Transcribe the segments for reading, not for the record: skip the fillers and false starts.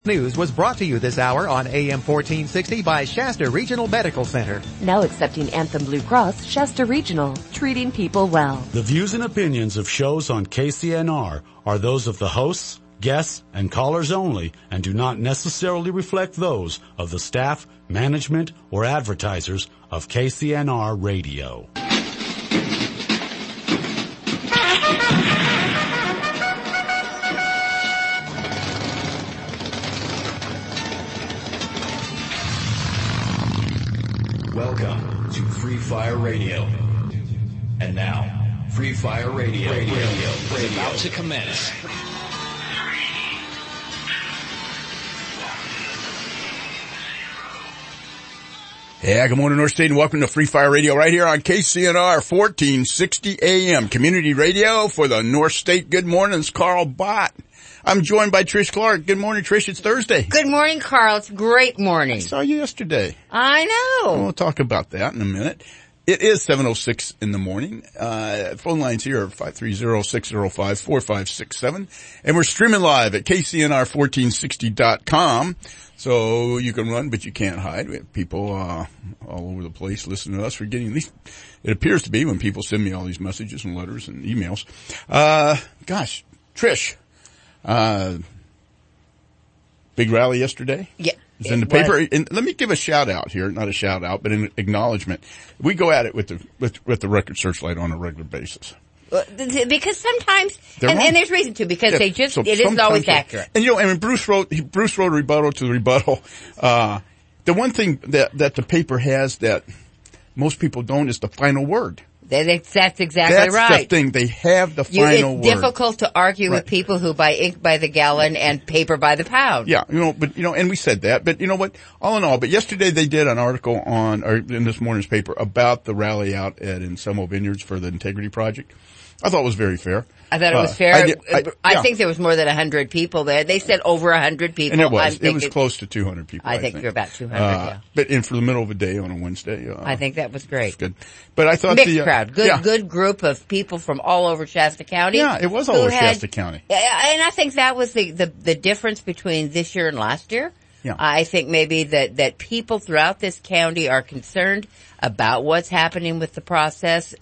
News was brought to you this hour on AM 1460 by Shasta Regional Medical Center. Now accepting Anthem Blue Cross, Shasta Regional, treating people well. The views and opinions of shows on KCNR are those of the hosts, guests, and callers only and do not necessarily reflect those of the staff, management, or advertisers of KCNR Radio. Welcome to Free Fire Radio. And now, Free Fire Radio is about to commence. Yeah, good morning, North State, and welcome to Free Fire Radio right here on KCNR 1460 AM, community radio for the North State. Good morning, it's Carl Bott. I'm joined by Trish Clark. Good morning, Trish. It's Thursday. Good morning, Carl. It's a great morning. I saw you yesterday. I know. We'll talk about that in a minute. It is 7:06 in the morning. Phone lines here are 530-605-4567. And we're streaming live at KCNR1460.com. So you can run, but you can't hide. We have people all over the place listening to us. We're getting, at least it appears to be when people send me all these messages and letters and emails. Gosh, Trish. Big rally yesterday? Yeah. It's in the paper. And let me give a shout out here, not a shout out, but an acknowledgement. We go at it with the Record Searchlight on a regular basis. Because sometimes, and there's reason to, because it isn't always accurate. And and Bruce wrote a rebuttal to the rebuttal. The one thing that the paper has that most people don't is the final word. That's exactly right. That's the thing. They have the final word. It's difficult to argue with people who buy ink by the gallon and paper by the pound. Yeah, and we said that, but you know what? All in all, but yesterday they did an article in this morning's paper about the rally out at Anselmo Vineyards for the Integrity Project. I thought it was very fair. I thought it was fair. I think there was more than 100 people there. They said over 100 people. And it was close to 200 people. I think you're about 200, yeah. But for the middle of the day on a Wednesday. I think that was great. Good. But I thought mixed crowd. Good group of people from all over Shasta County. Yeah, it was all over Shasta County. And I think that was the difference between this year and last year. Yeah. I think maybe that people throughout this county are concerned about what's happening with the process.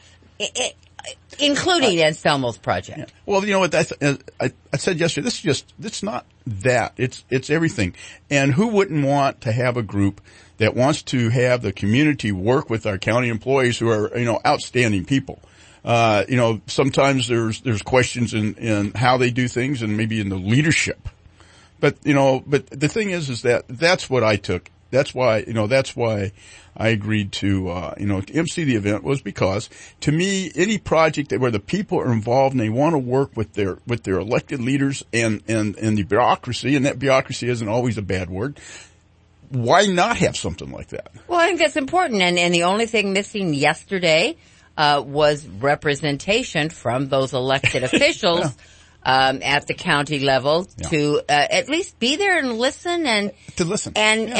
Including Anselmo's project. Yeah. Well, you know what? I said yesterday. It's not that. It's everything. And who wouldn't want to have a group that wants to have the community work with our county employees who are, outstanding people. Sometimes there's questions in how they do things and maybe in the leadership. But the thing is that that's what I took. That's why I agreed to MC the event, was because to me, any project where the people are involved and they want to work with their elected leaders and the bureaucracy, and that bureaucracy isn't always a bad word, why not have something like that? Well, I think that's important. And the only thing missing yesterday, was representation from those elected officials. Yeah. At the county level to, at least be there and listen at least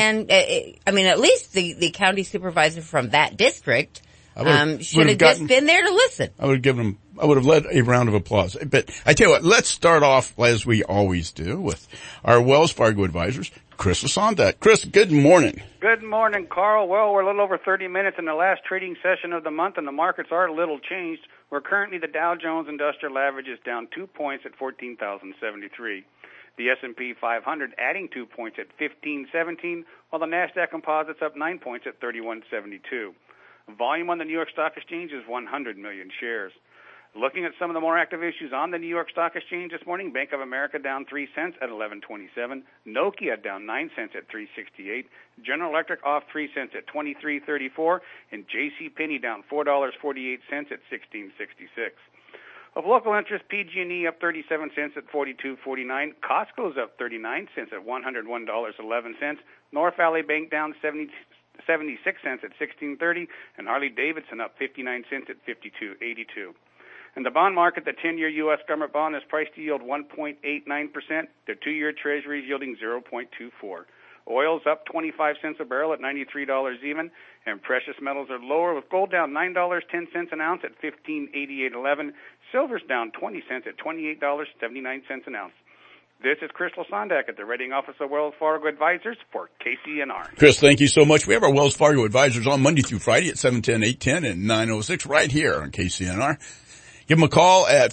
the county supervisor from that district, should have just been there to listen. I would have led a round of applause. But I tell you what, let's start off as we always do with our Wells Fargo advisors, Chris Lasonda. Chris, good morning. Good morning, Carl. Well, we're a little over 30 minutes in the last trading session of the month, and the markets are a little changed. We're currently, the Dow Jones Industrial Average is down 2 points at 14,073. The S&P 500 adding 2 points at 1517, while the NASDAQ Composite's up 9 points at 3172. Volume on the New York Stock Exchange is 100 million shares. Looking at some of the more active issues on the New York Stock Exchange this morning, Bank of America down 3 cents at 11.27, Nokia down 9 cents at 3.68, General Electric off 3 cents at 23.34, and J.C. Penney down $4.48 at 16.66. Of local interest, PG&E up 37 cents at 42.49, Costco's up 39 cents at $101.11, North Valley Bank down 76 cents at 16.30, and Harley-Davidson up 59 cents at 52.82. In the bond market, the 10-year U.S. government bond is priced to yield 1.89%. The 2-year Treasury is yielding 0.24. Oil's up 25 cents a barrel at $93 even, and precious metals are lower, with gold down $9.10 an ounce at $15.8811. Silver's down 20 cents at $28.79 an ounce. This is Chris Lasandak at the Reading office of Wells Fargo Advisors for KCNR. Chris, thank you so much. We have our Wells Fargo Advisors on Monday through Friday at 710, 810, and 906 right here on KCNR. Give them a call at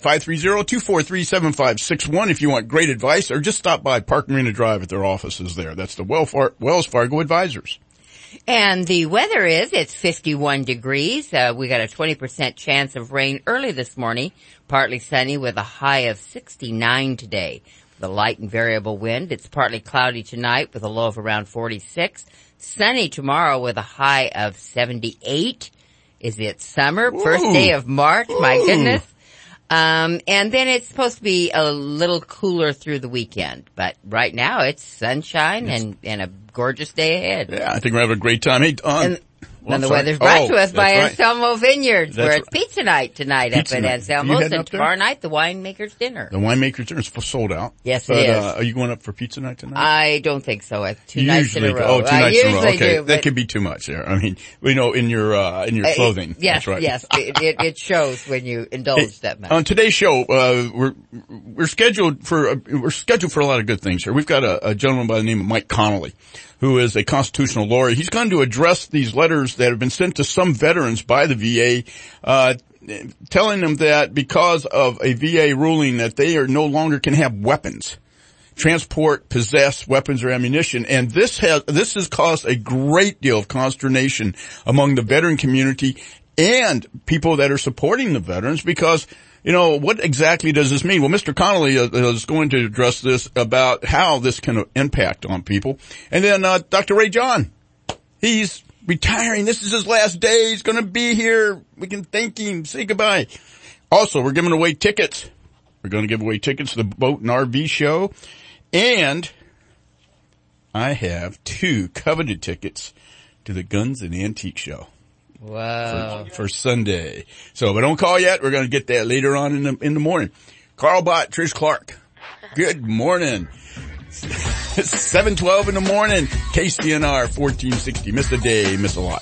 530-243-7561 if you want great advice, or just stop by Park Marina Drive at their offices there. That's the Wells Fargo Advisors. And the weather is, it's 51 degrees. We got a 20% chance of rain early this morning, partly sunny with a high of 69 today. The light and variable wind. It's partly cloudy tonight with a low of around 46. Sunny tomorrow with a high of 78. Is it summer? Ooh. First day of March. My goodness. And then it's supposed to be a little cooler through the weekend. But right now it's sunshine and a gorgeous day ahead. Yeah, I think we're having a great time. Hey, and the weather's brought to us by Anselmo Vineyards, where it's pizza night tonight up at Anselmo's, and tomorrow night the winemaker's dinner. The winemaker's dinner is sold out. Yes, it is. Are you going up for pizza night tonight? I don't think so. Two nights in a row. Oh, 2 nights in a row. Okay, do, that could be too much there. I mean, in your clothing. Yes, that's right. Yes. It shows when you indulge that much. On today's show, we're scheduled for a lot of good things here. We've got a gentleman by the name of Mike Connolly, who is a constitutional lawyer. He's going to address these letters that have been sent to some veterans by the VA, telling them that because of a VA ruling that they no longer can have weapons, transport, possess weapons or ammunition. And this has caused a great deal of consternation among the veteran community and people that are supporting the veterans, because what exactly does this mean? Well, Mr. Connolly is going to address this about how this can impact on people. And then Dr. Ray John, he's retiring. This is his last day. He's going to be here. We can thank him, say goodbye. Also, we're giving away tickets. We're going to give away tickets to the Boat and RV show. And I have 2 coveted tickets to the Guns and Antique show. Wow. For Sunday. So, but don't call yet. We're going to get that later on in the morning. Carl Bott, Trish Clark. Good morning. 7:12 in the morning. KCNR 1460. Miss a day, miss a lot.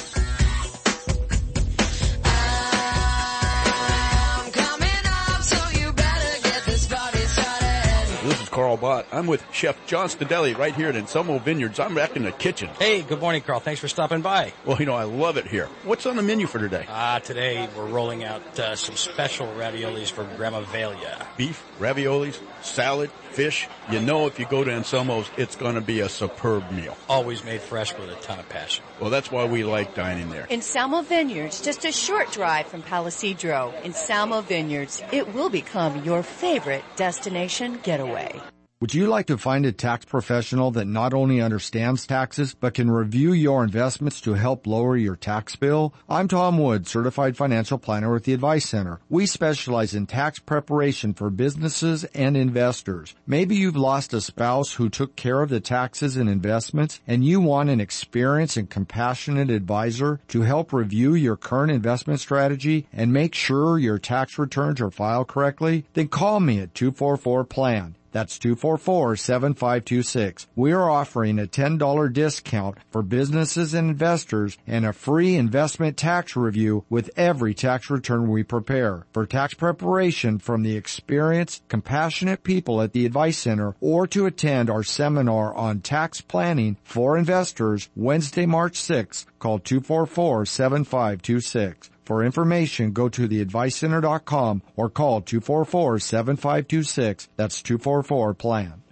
This is Carl Bott. I'm with Chef John Stadelli right here at Anselmo Vineyards. I'm back in the kitchen. Hey, good morning, Carl. Thanks for stopping by. Well, I love it here. What's on the menu for today? Today we're rolling out some special raviolis from Grandma Velia. Beef, raviolis, salad, fish. If you go to Anselmo's, it's going to be a superb meal. Always made fresh with a ton of passion. Well, that's why we like dining there. Anselmo Vineyards, just a short drive from Palisadro. Anselmo Vineyards, it will become your favorite destination getaway. Would you like to find a tax professional that not only understands taxes, but can review your investments to help lower your tax bill? I'm Tom Wood, Certified Financial Planner with the Advice Center. We specialize in tax preparation for businesses and investors. Maybe you've lost a spouse who took care of the taxes and investments, and you want an experienced and compassionate advisor to help review your current investment strategy and make sure your tax returns are filed correctly? Then call me at 244-PLAN. That's 244-7526. We are offering a $10 discount for businesses and investors and a free investment tax review with every tax return we prepare. For tax preparation from the experienced, compassionate people at the Advice Center, or to attend our seminar on tax planning for investors Wednesday, March 6th, call 244-7526. For information, go to theadvicecenter.com or call 244-7526. That's 244-PLAN.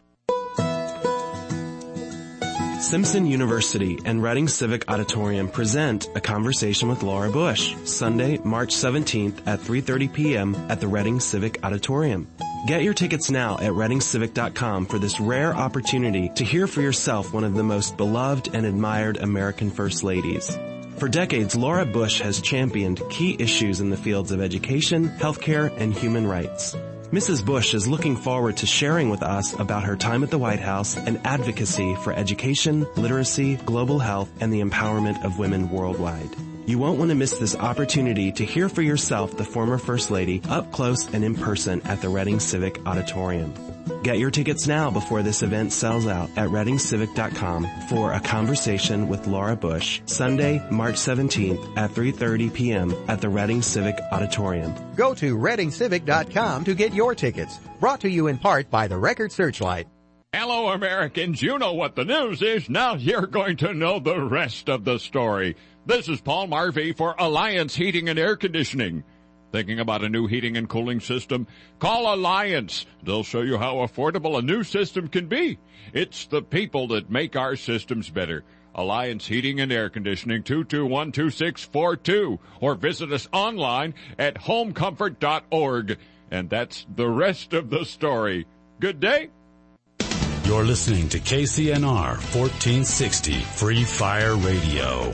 Simpson University and Reading Civic Auditorium present A Conversation with Laura Bush, Sunday, March 17th at 3:30 p.m. at the Reading Civic Auditorium. Get your tickets now at readingcivic.com for this rare opportunity to hear for yourself one of the most beloved and admired American First Ladies. For decades, Laura Bush has championed key issues in the fields of education, healthcare, and human rights. Mrs. Bush is looking forward to sharing with us about her time at the White House and advocacy for education, literacy, global health, and the empowerment of women worldwide. You won't want to miss this opportunity to hear for yourself the former First Lady up close and in person at the Reading Civic Auditorium. Get your tickets now before this event sells out at readingcivic.com for A Conversation with Laura Bush, Sunday, March 17th at 3:30 p.m. at the Reading Civic Auditorium. Go to readingcivic.com to get your tickets. Brought to you in part by the Record Searchlight. Hello, Americans. You know what the news is. Now you're going to know the rest of the story. This is Paul Marvey for Alliance Heating and Air Conditioning. Thinking about a new heating and cooling system? Call Alliance. They'll show you how affordable a new system can be. It's the people that make our systems better. Alliance Heating and Air Conditioning, 221-2642. Or visit us online at homecomfort.org. And that's the rest of the story. Good day. You're listening to KCNR 1460 Free Fire Radio.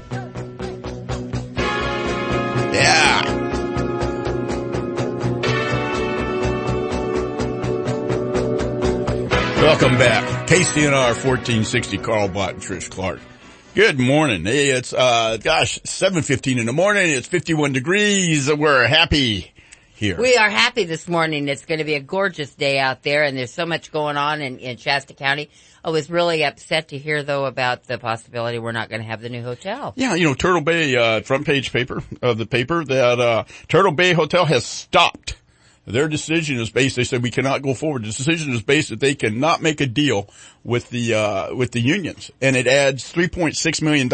Yeah. Welcome back. KCNR 1460, Carl Bott and Trish Clark. Good morning. Hey, it's, 7:15 in the morning. It's 51 degrees. We're happy here. We are happy this morning. It's going to be a gorgeous day out there, and there's so much going on in Shasta County. I was really upset to hear, though, about the possibility we're not going to have the new hotel. Yeah, Turtle Bay, front page paper of the paper that, Turtle Bay Hotel has stopped. Their decision is based, they said we cannot go forward. The decision is based that they cannot make a deal with the unions. And it adds $3.6 million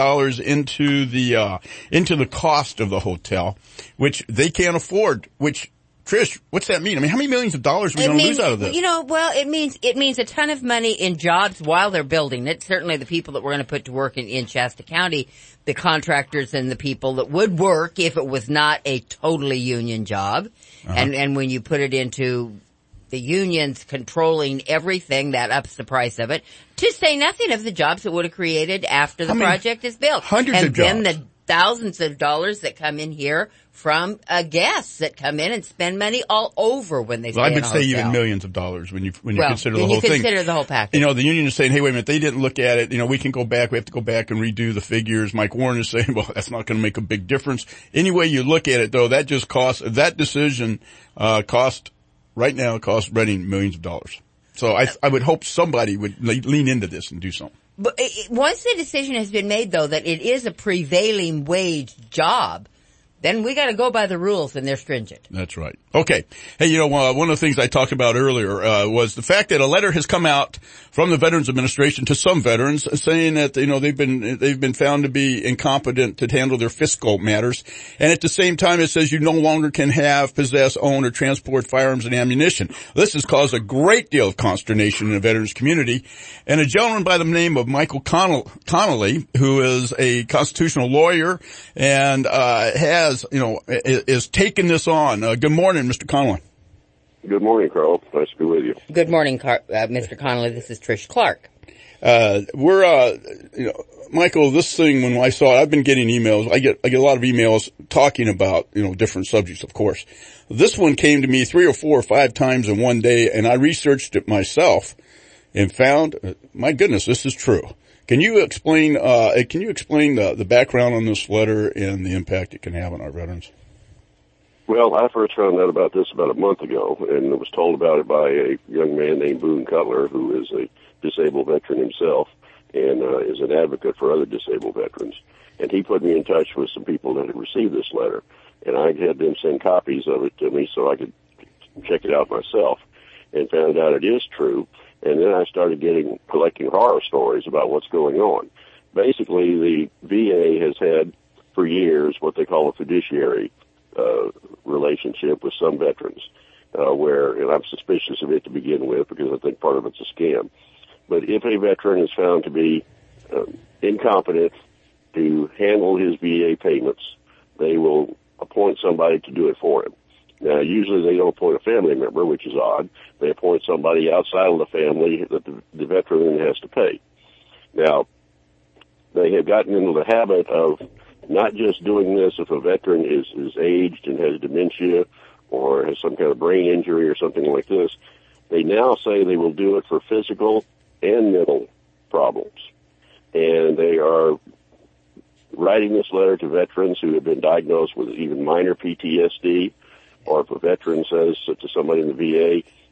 into the cost of the hotel, which they can't afford, which, Trish, what's that mean? I mean, how many millions of dollars are we going to lose out of this? It means a ton of money in jobs while they're building it. Certainly the people that we're going to put to work in Shasta County, the contractors and the people that would work if it was not a totally union job. Uh-huh. And when you put it into the unions controlling everything, that ups the price of it. To say nothing of the jobs it would have created after the project is built. Hundreds of jobs. And then the thousands of dollars that come in here from guests that come in and spend money all over when they stay in a hotel. I would say even millions of dollars when you consider the whole thing. When you consider the whole package. The union is saying, hey, wait a minute, they didn't look at it. We can go back. We have to go back and redo the figures. Mike Warren is saying, well, that's not going to make a big difference. Any way you look at it, though, that decision cost Reading millions of dollars. So I would hope somebody would lean into this and do something. But once the decision has been made, though, that it is a prevailing wage job, then we got to go by the rules, and they're stringent. That's right. Okay. Hey, one of the things I talked about earlier was the fact that a letter has come out from the Veterans Administration to some veterans saying that they've been found to be incompetent to handle their fiscal matters, and at the same time it says you no longer can possess, own, or transport firearms and ammunition. This has caused a great deal of consternation in the veterans community, and a gentleman by the name of Michael Connolly, who is a constitutional lawyer and is taking this on. Good morning, Mr. Connolly. Good morning, Carl. Nice to be with you. Good morning, Mr. Connolly. This is Trish Clark. Michael, this thing, when I saw it, I've been getting emails. I get a lot of emails talking about, different subjects, of course. This one came to me 3 or 4 or 5 times in one day, and I researched it myself and found, my goodness, this is true. Can you explain the background on this letter and the impact it can have on our veterans? Well, I first found out about this about a month ago, and was told about it by a young man named Boone Cutler, who is a disabled veteran himself and is an advocate for other disabled veterans. And he put me in touch with some people that had received this letter, and I had them send copies of it to me so I could check it out myself, and found out it is true. And then I started collecting horror stories about what's going on. Basically, the VA has had for years what they call a fiduciary relationship with some veterans, and I'm suspicious of it to begin with because I think part of it's a scam. But if a veteran is found to be incompetent to handle his VA payments, they will appoint somebody to do it for him. Now, usually they don't appoint a family member, which is odd. They appoint somebody outside of the family that the veteran has to pay. Now, they have gotten into the habit of not just doing this if a veteran is aged and has dementia or has some kind of brain injury or something like this. They now say they will do it for physical and mental problems. And they are writing this letter to veterans who have been diagnosed with even minor PTSD, or if a veteran says to somebody in the VA,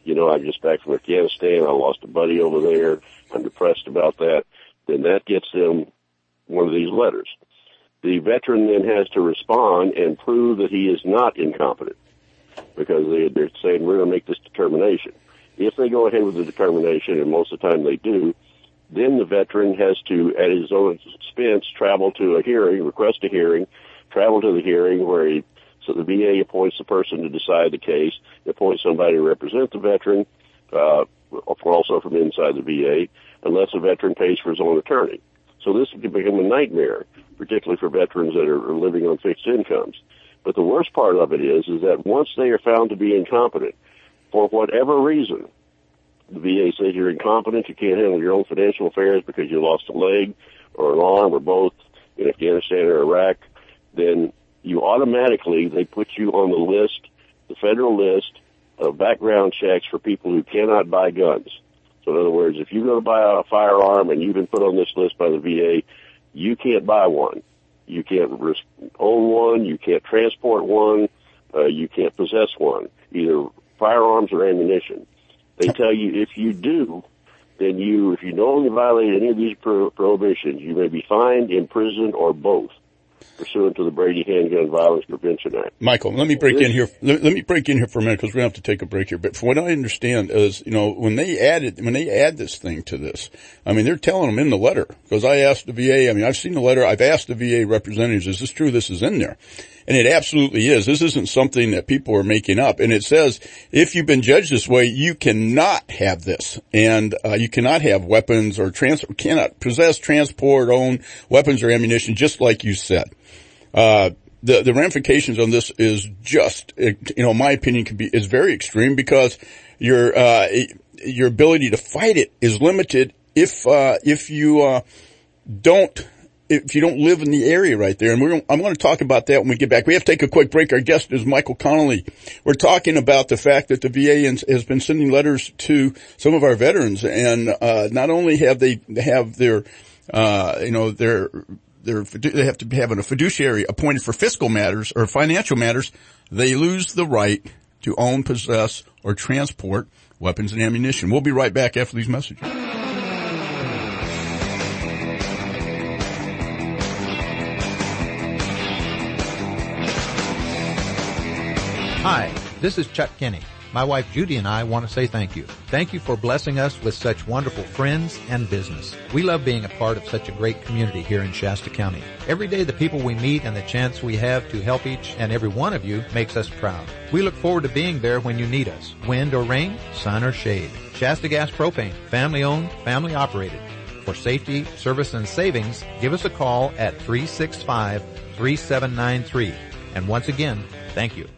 I'm just back from Afghanistan. I lost a buddy over there. I'm depressed about that. Then that gets them one of these letters. The veteran then has to respond and prove that he is not incompetent, because they're saying we're going to make this determination. If they go ahead with the determination, and most of the time they do, then the veteran has to, at his own expense, travel to a hearing, request a hearing, travel to the hearing so the VA appoints the person to decide the case, appoints somebody to represent the veteran, also from inside the VA, unless the veteran pays for his own attorney. So this can become a nightmare, particularly for veterans that are living on fixed incomes. But the worst part of it is that once they are found to be incompetent, for whatever reason, the VA says you're incompetent, you can't handle your own financial affairs because you lost a leg or an arm or both in Afghanistan or Iraq, then you automatically, they put you on the list, the federal list of background checks for people who cannot buy guns. So in other words, if you go to buy a firearm and you've been put on this list by the VA, you can't buy one. You can't own one. You can't transport one. You can't possess one, either firearms or ammunition. They tell you if you do, then if you knowingly violate any of these prohibitions, you may be fined, imprisoned, or both, pursuant to the Brady Handgun Violence Prevention Act. Michael, let me break in here. Let me break in here for a minute, because we're going to have to take a break here. But from what I understand is, when they add this thing to this, they're telling them in the letter, because I asked the VA, I've seen the letter, I've asked the VA representatives, is this true? This is in there. And it absolutely is. This isn't something that people are making up. And it says, if you've been judged this way, you cannot have this. And, you cannot have weapons or cannot possess, transport, own weapons or ammunition, just like you said. The ramifications on this is just, in my opinion, is very extreme, because your ability to fight it is limited if you don't live in the area right there. And I'm going to talk about that when we get back. We have to take a quick break. Our guest is Michael Connolly. We're talking about the fact that the VA has been sending letters to some of our veterans, and not only have they have their they have to have a fiduciary appointed for fiscal matters or financial matters, they lose the right to own, possess, or transport weapons and ammunition. We'll be right back after these messages. Hi, this is Chuck Kinney. My wife Judy and I want to say thank you. Thank you for blessing us with such wonderful friends and business. We love being a part of such a great community here in Shasta County. Every day the people we meet and the chance we have to help each and every one of you makes us proud. We look forward to being there when you need us. Wind or rain, sun or shade. Shasta Gas Propane, family owned, family operated. For safety, service, and savings, give us a call at 365-3793. And once again, thank you.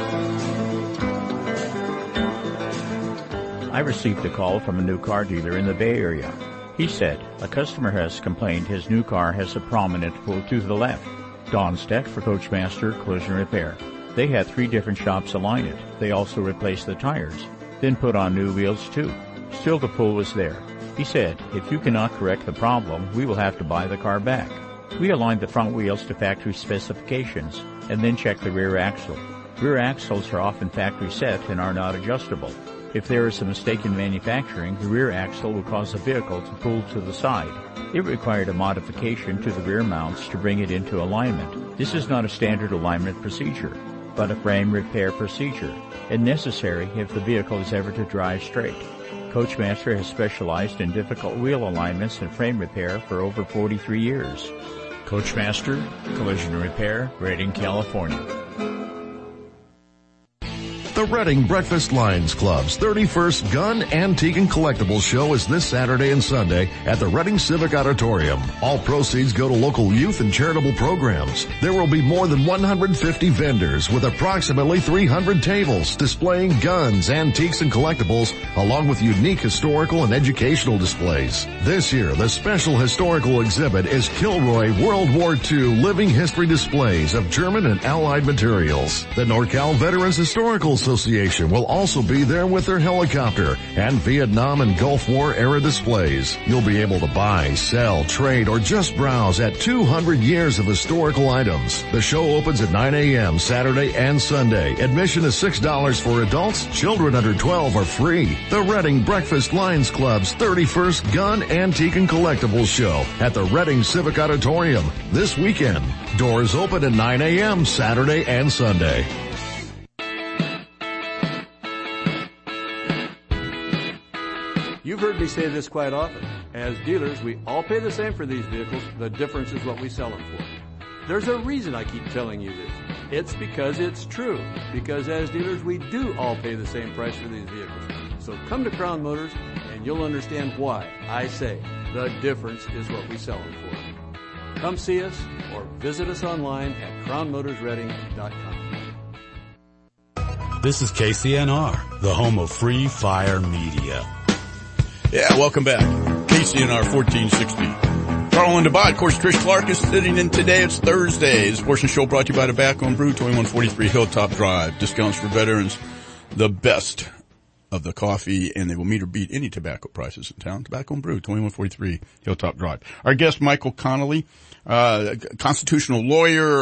I received a call from a new car dealer in the Bay Area. He said, a customer has complained his new car has a prominent pull to the left. Don's Tech for Coachmaster Collision Repair. They had 3 different shops align it. They also replaced the tires, then put on new wheels too. Still the pull was there. He said, if you cannot correct the problem, we will have to buy the car back. We aligned the front wheels to factory specifications and then checked the rear axle. Rear axles are often factory set and are not adjustable. If there is a mistake in manufacturing, the rear axle will cause the vehicle to pull to the side. It required a modification to the rear mounts to bring it into alignment. This is not a standard alignment procedure, but a frame repair procedure, and necessary if the vehicle is ever to drive straight. Coachmaster has specialized in difficult wheel alignments and frame repair for over 43 years. Coachmaster Collision Repair, Redding, California. The Redding Breakfast Lions Club's 31st Gun, Antique, and Collectibles Show is this Saturday and Sunday at the Redding Civic Auditorium. All proceeds go to local youth and charitable programs. There will be more than 150 vendors with approximately 300 tables displaying guns, antiques, and collectibles, along with unique historical and educational displays. This year, the special historical exhibit is Kilroy World War II Living History Displays of German and Allied materials. The NorCal Veterans Historical Association will also be there with their helicopter and Vietnam and Gulf War era displays. You'll be able to buy, sell, trade, or just browse at 200 years of historical items. The show opens at 9 a.m. Saturday and Sunday. Admission is $6 for adults. Children under 12 are free. The Reading Breakfast Lions Club's 31st Gun, Antique, and Collectibles Show at the Reading Civic Auditorium this weekend. Doors open at 9 a.m. Saturday and Sunday. You've heard me say this quite often. As dealers, we all pay the same for these vehicles. The difference is what we sell them for. There's a reason I keep telling you this. It's because it's true. Because as dealers, we do all pay the same price for these vehicles. So come to Crown Motors and you'll understand why I say the difference is what we sell them for. Come see us or visit us online at crownmotorsreading.com. This is KCNR, the home of Free Fire Media. Yeah, welcome back. KCNR 1460. Carl and DeBot. Of course, Trish Clark is sitting in today. It's Thursday. This portion of the show brought to you by Tobacco and Brew, 2143 Hilltop Drive. Discounts for veterans. The best of the coffee, and they will meet or beat any tobacco prices in town. Tobacco and Brew, 2143 Hilltop Drive. Our guest, Michael Connolly, constitutional lawyer,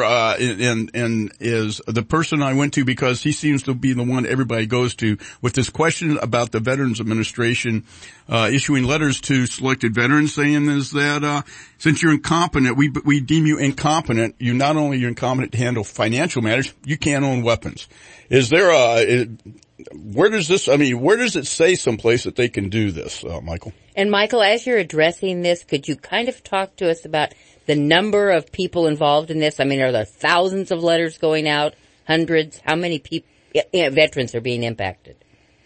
and is the person I went to because he seems to be the one everybody goes to with this question about the Veterans Administration, issuing letters to selected veterans saying is that, since you're incompetent, we deem you incompetent. You're not only you're incompetent to handle financial matters, you can't own weapons. Is there where does it say someplace that they can do this, Michael? And Michael, as you're addressing this, could you kind of talk to us about the number of people involved in this? I mean, are there thousands of letters going out, hundreds? How many people, veterans are being impacted?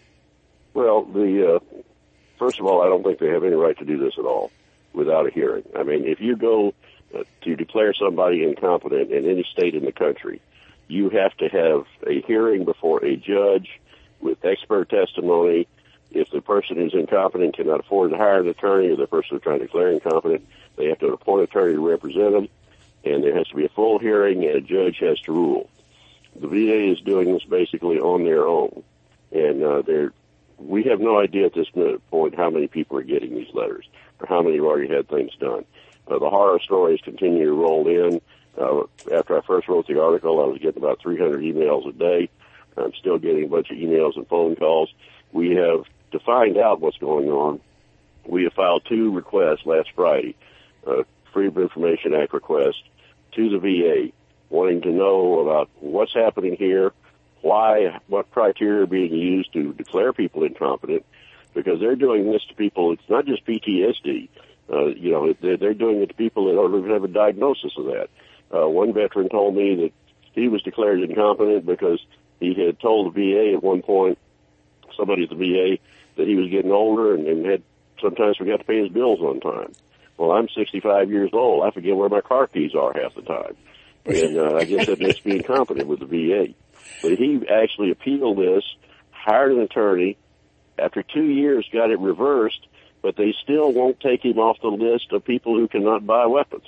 Well, first of all, I don't think they have any right to do this at all without a hearing. I mean, if you go to declare somebody incompetent in any state in the country, you have to have a hearing before a judge with expert testimony. If the person who's incompetent cannot afford to hire an attorney, or the person who's trying to declare incompetent, they have to appoint an attorney to represent them, and there has to be a full hearing, and a judge has to rule. The VA is doing this basically on their own, and we have no idea at this point how many people are getting these letters or how many have already had things done. The horror stories continue to roll in. After I first wrote the article, I was getting about 300 emails a day. I'm still getting a bunch of emails and phone calls. We have, to find out what's going on, we have filed 2 requests last Friday, Freedom of Information Act requests to the VA, wanting to know about what's happening here, why, what criteria are being used to declare people incompetent, because they're doing this to people. It's not just PTSD. They're doing it to people that don't even have a diagnosis of that. One veteran told me that he was declared incompetent because he had told the VA at one point, somebody at the VA, that he was getting older and had sometimes forgot to pay his bills on time. Well, I'm 65 years old. I forget where my car keys are half the time. And I guess that makes me incompetent with the VA. But he actually appealed this, hired an attorney. After 2 years, got it reversed, but they still won't take him off the list of people who cannot buy weapons.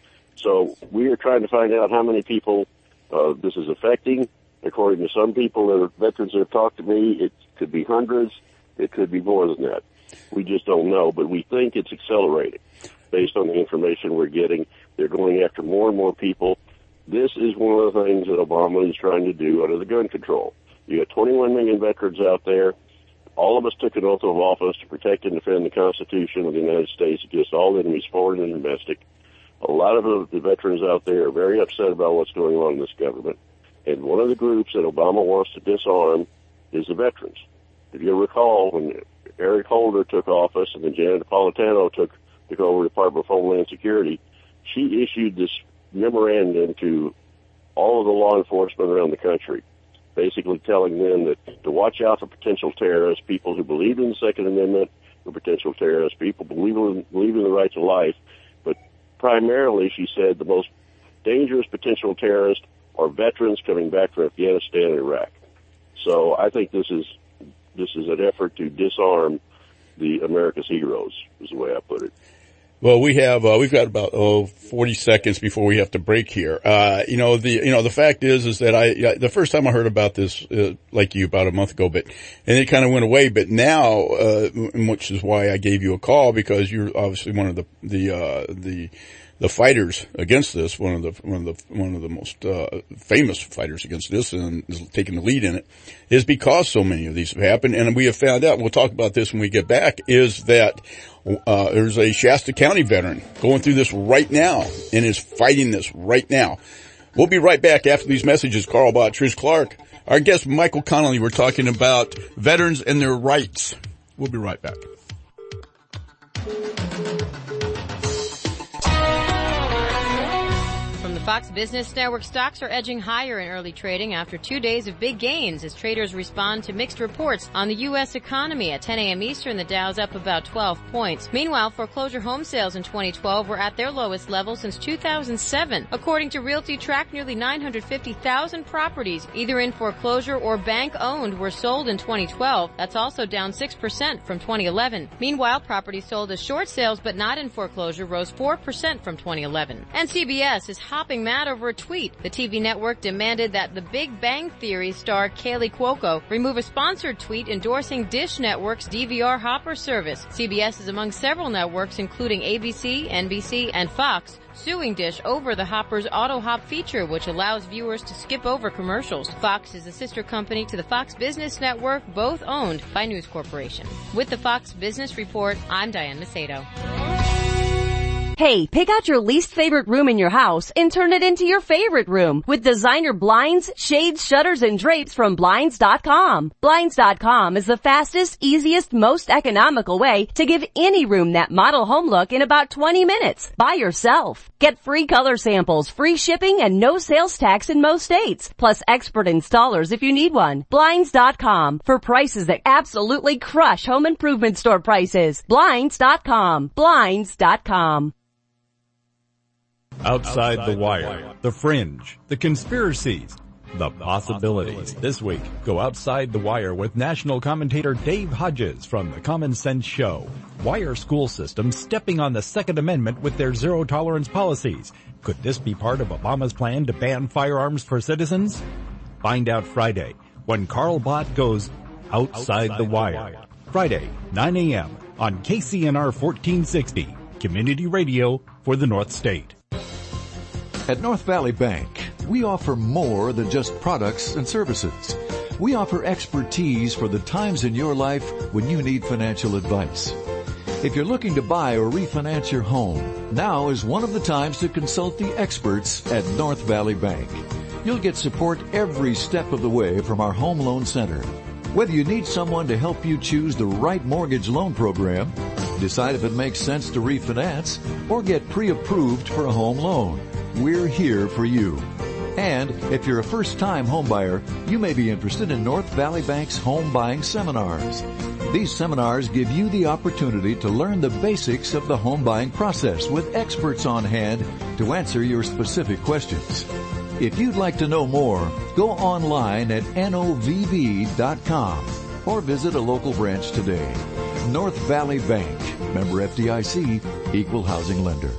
So we are trying to find out how many people this is affecting. According to some people that are veterans that have talked to me, it could be hundreds. It could be more than that. We just don't know, but we think it's accelerating based on the information we're getting. They're going after more and more people. This is one of the things that Obama is trying to do under the gun control. You got 21 million veterans out there. All of us took an oath of office to protect and defend the Constitution of the United States against all enemies, foreign and domestic. A lot of the veterans out there are very upset about what's going on in this government. And one of the groups that Obama wants to disarm is the veterans. If you'll recall, when Eric Holder took office and then Janet Napolitano took over the Department of Homeland Security, she issued this memorandum to all of the law enforcement around the country, basically telling them that to watch out for potential terrorists, people who believe in the Second Amendment, or potential terrorists, people believe in the right to life. But primarily, she said, the most dangerous potential terrorists are veterans coming back from Afghanistan and Iraq. So I think this is an effort to disarm the America's heroes, is the way I put it. Well, we've got about 40 seconds before we have to break here. The fact is that the first time I heard about this, like you, about a month ago, and it kind of went away. But now, which is why I gave you a call, because you're obviously one of the fighters against this, one of the most famous fighters against this, and is taking the lead in it, is because so many of these have happened. And we have found out, we'll talk about this when we get back, is that there's a Shasta County veteran going through this right now and is fighting this right now. We'll be right back after these messages. Carl Bott, Trish Clark, our guest Michael Connolly. We're talking about veterans and their rights. We'll be right back. Fox Business Network stocks are edging higher in early trading after 2 days of big gains as traders respond to mixed reports on the U.S. economy. At 10 a.m. Eastern, the Dow's up about 12 points. Meanwhile, foreclosure home sales in 2012 were at their lowest level since 2007. According to Realty Track, nearly 950,000 properties, either in foreclosure or bank-owned, were sold in 2012. That's also down 6% from 2011. Meanwhile, properties sold as short sales but not in foreclosure rose 4% from 2011. And CBS is hopping mad over a tweet. The TV network demanded that The Big Bang Theory star Kaylee Cuoco remove a sponsored tweet endorsing Dish Network's DVR Hopper service. CBS is among several networks, including ABC, NBC, and Fox, suing Dish over the Hopper's Auto Hop feature, which allows viewers to skip over commercials. Fox is a sister company to the Fox Business Network, both owned by News Corporation. With the Fox Business Report, I'm Diane Macedo. Hey, pick out your least favorite room in your house and turn it into your favorite room with designer blinds, shades, shutters, and drapes from Blinds.com. Blinds.com is the fastest, easiest, most economical way to give any room that model home look in about 20 minutes by yourself. Get free color samples, free shipping, and no sales tax in most states, plus expert installers if you need one. Blinds.com for prices that absolutely crush home improvement store prices. Blinds.com. Blinds.com. Outside the Wire, The Fringe, The Conspiracies, The Possibilities. This week, go outside the wire with national commentator Dave Hodges from The Common Sense Show. Why are school systems stepping on the Second Amendment with their zero-tolerance policies? Could this be part of Obama's plan to ban firearms for citizens? Find out Friday when Carl Bott goes Outside the Wire. Friday, 9 a.m. on KCNR 1460, community radio for the North State. At North Valley Bank, we offer more than just products and services. We offer expertise for the times in your life when you need financial advice. If you're looking to buy or refinance your home, now is one of the times to consult the experts at North Valley Bank. You'll get support every step of the way from our Home Loan Center. Whether you need someone to help you choose the right mortgage loan program, decide if it makes sense to refinance, or get pre-approved for a home loan, we're here for you. And if you're a first-time homebuyer, you may be interested in North Valley Bank's home buying seminars. These seminars give you the opportunity to learn the basics of the home buying process with experts on hand to answer your specific questions. If you'd like to know more, go online at novv.com or visit a local branch today. North Valley Bank, member FDIC, equal housing lender.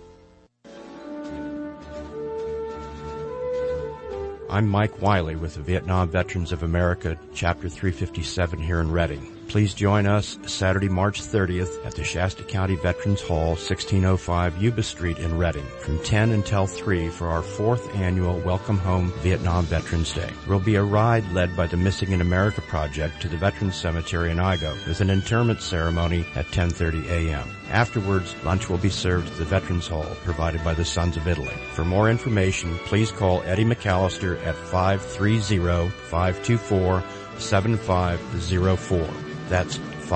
I'm Mike Wiley with the Vietnam Veterans of America, Chapter 357 here in Reading. Please join us Saturday, March 30th at the Shasta County Veterans Hall, 1605 Yuba Street in Reading, from 10 until 3 for our 4th annual Welcome Home Vietnam Veterans Day. There will be a ride led by the Missing in America Project to the Veterans Cemetery in Igo with an interment ceremony at 10:30 a.m. Afterwards, lunch will be served at the Veterans Hall, provided by the Sons of Italy. For more information, please call Eddie McAllister at 530-524-7504. That's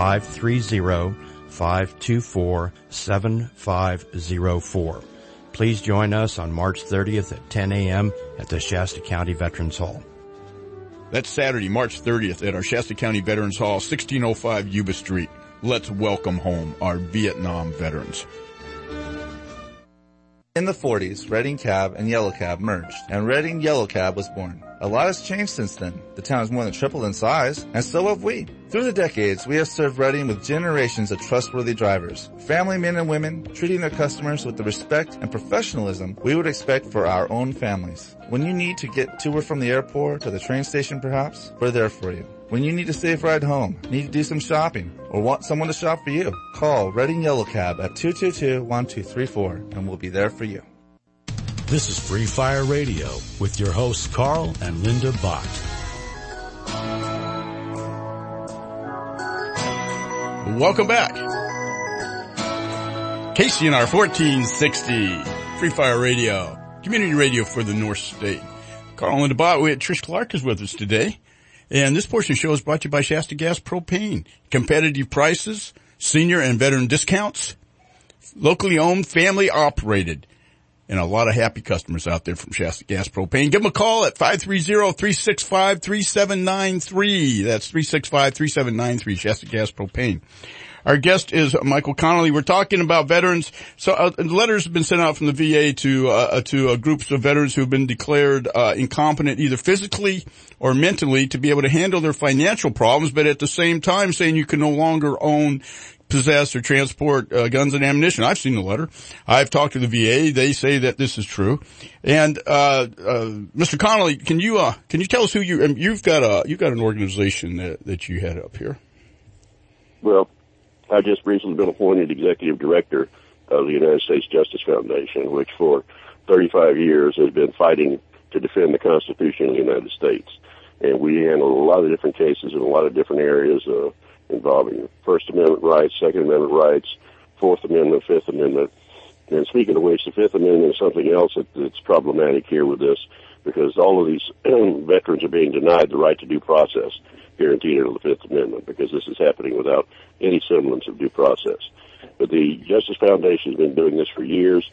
530-524-7504. Please join us on March 30th at 10 a.m. at the Shasta County Veterans Hall. That's Saturday, March 30th at our Shasta County Veterans Hall, 1605 Yuba Street. Let's welcome home our Vietnam veterans. In the 40s, Reading Cab and Yellow Cab merged, and Reading Yellow Cab was born. A lot has changed since then. The town has more than tripled in size, and so have we. Through the decades, we have served Reading with generations of trustworthy drivers, family men and women, treating their customers with the respect and professionalism we would expect for our own families. When you need to get to or from the airport or the train station perhaps, we're there for you. When you need a safe ride home, need to do some shopping, or want someone to shop for you, call Reading Yellow Cab at 222-1234 and we'll be there for you. This is Free Fire Radio with your hosts Carl and Linda Bott. Welcome back. KCNR 1460, Free Fire Radio, community radio for the North State. Carl and Linda Bott, Trish Clark is with us today. And this portion of the show is brought to you by Shasta Gas Propane. Competitive prices, senior and veteran discounts, locally owned, family operated. And a lot of happy customers out there from Shasta Gas Propane. Give them a call at 530-365-3793. That's 365-3793, Shasta Gas Propane. Our guest is Michael Connolly. We're talking about veterans. So letters have been sent out from the VA to groups of veterans who have been declared incompetent either physically or mentally to be able to handle their financial problems, but at the same time saying you can no longer own, possess, or transport guns and ammunition. I've seen the letter. I've talked to the VA. They say that this is true. And Mr. Connolly, can you tell us who you've got an organization that you head up here? Well, I've just recently been appointed executive director of the United States Justice Foundation, which for 35 years has been fighting to defend the Constitution of the United States. And we handle a lot of different cases in a lot of different areas involving First Amendment rights, Second Amendment rights, Fourth Amendment, Fifth Amendment. And speaking of which, the Fifth Amendment is something else that's problematic here with this, because all of these veterans are being denied the right to due process guaranteed under the Fifth Amendment, because this is happening without any semblance of due process. But the Justice Foundation has been doing this for years.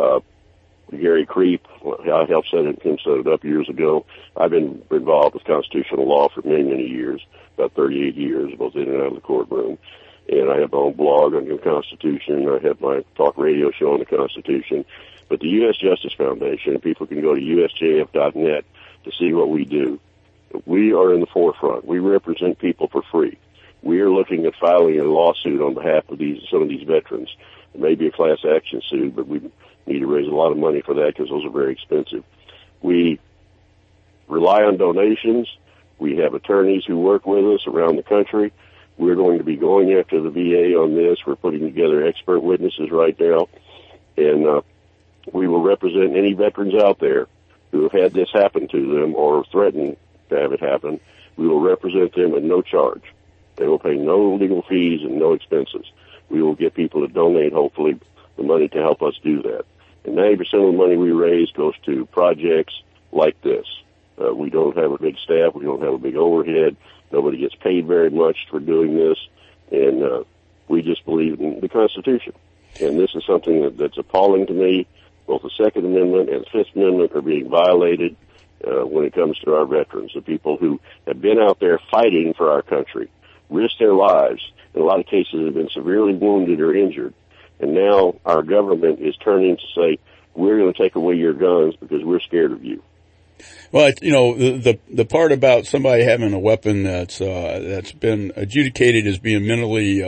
Gary Creep, I helped set it up years ago. I've been involved with constitutional law for many, many years, about 38 years, both in and out of the courtroom. And I have my own blog on the Constitution. I have my talk radio show on the Constitution. But the U.S. Justice Foundation, people can go to usjf.net to see what we do. We are in the forefront. We represent people for free. We are looking at filing a lawsuit on behalf of some of these veterans. It may be a class action suit, but we need to raise a lot of money for that because those are very expensive. We rely on donations. We have attorneys who work with us around the country. We're going to be going after the VA on this. We're putting together expert witnesses right now. And we will represent any veterans out there who have had this happen to them or threatened to have it happen. We will represent them at no charge. They will pay no legal fees and no expenses. We will get people to donate, hopefully, the money to help us do that. And 90% of the money we raise goes to projects like this. We don't have a big staff. We don't have a big overhead. Nobody gets paid very much for doing this. And we just believe in the Constitution. And this is something that's appalling to me. Both the Second Amendment and the Fifth Amendment are being violated when it comes to our veterans, the people who have been out there fighting for our country, risked their lives, in a lot of cases have been severely wounded or injured. And now our government is turning to say, we're going to take away your guns because we're scared of you. Well, the part about somebody having a weapon that's been adjudicated as being mentally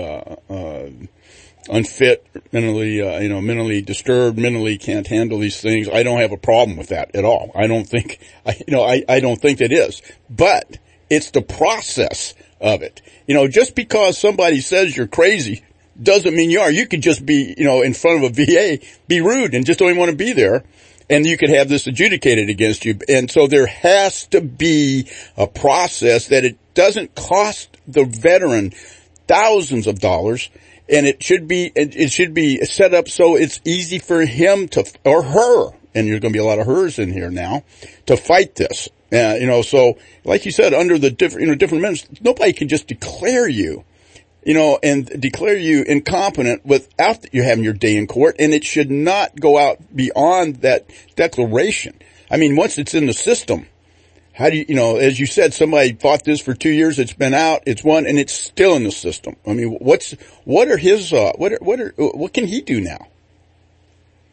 unfit, mentally disturbed, mentally can't handle these things, I don't have a problem with that at all. I don't think it is. But it's the process of it. Just because somebody says you're crazy doesn't mean you are. You could just be, in front of a VA, be rude and just don't even want to be there. And you could have this adjudicated against you. And so there has to be a process that it doesn't cost the veteran thousands of dollars. And it should be set up so it's easy for him or her, and there's going to be a lot of hers in here now, to fight this. So like you said, under the different amendments, nobody can just declare you, and declare you incompetent without you having your day in court, and it should not go out beyond that declaration. I mean, once it's in the system, how do you, as you said, somebody fought this for 2 years, it's been out, it's won, and it's still in the system. I mean, what can he do now?